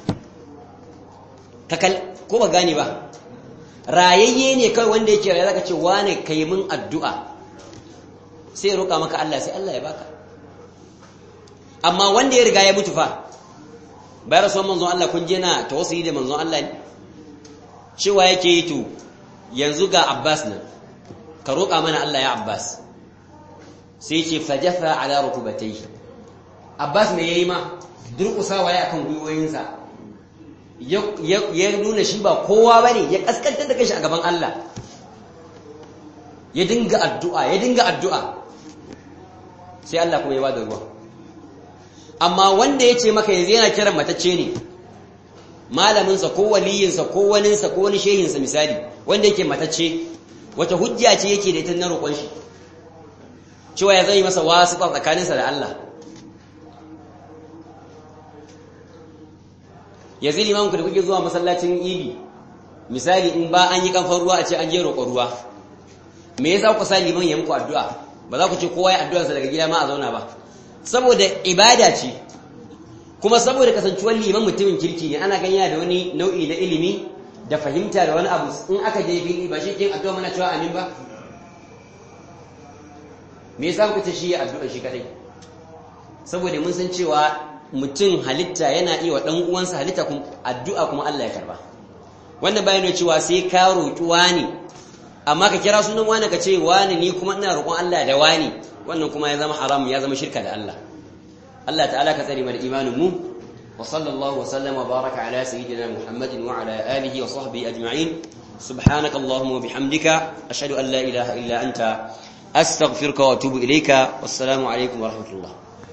kakal ko ba gane ba rayayye ne kai wanda yake raye zaka ce wane kai min addu'a sai roƙa maka Allah sai Allah ya baka amma wanda ya riga ya mutu fa bayar rasuwan manzon Allah kun je na tawassuli da manzon Allah ne cewa yake yi to yanzu ga Abbas nan ka roƙa mana Allah ya Abbas sai ce fajafa ala rukubatayhi Abbas me yayi ma durƙusawa ya akan gwiwoyinsa ya nuna shi ba kowa bane ya kaskantar da kanshi a gaban Allah ya dinga addu'a ya dinga addu'a sai Allah kuma ya bada ruwa amma wanda ya ce maka yanzu yana kiran matacce ne malaminsa ko waliyinsa ko waninsa ko wani shehinsa misali wanda yake matacce wata hujja ce yake da ita na roƙon shi cewa ya zai masa wasu tsakaninsa da Allah yanzu limanku da kuke zuwa masallacin idi misali in ba an yi kamfan ruwa a ce an je roƙon ruwa me yasa ku sa liman ya muku addu'a ba za ku ce kowa ya addu'arsa daga gida ma a zauna ba saboda ibada ce kuma saboda kasancewar liman mutumin kirki ne ana ganya da wani nau'i na ilimi da fahimta da wani abu in aka je fili ba shi ke addu'a mana cewa amin ba me yasa kuka ce shi ya addu'a shi kadai saboda mun san cewa mutum halitta yana iya wa dan uwansa halitta kuma addu'a kuma Allah ya karba wannan bayan ne cewa sai ka roki wani amma ka kira sunan wani ka ce wani ni kuma ina roƙon Allah da wani wannan kuma ya zama haram ya zama shirka da Allah Allah ta'ala ka tsare mana imanin mu wa sallallahu wa sallama baraka ala sayyidina Muhammadin wa ala alihi wa sahbihi ajma'in subhanaka allahumma wa bihamdika ashhadu an la ilaha illa anta astaghfiruka wa atubu ilayka wassalamu alaikum wa rahmatullah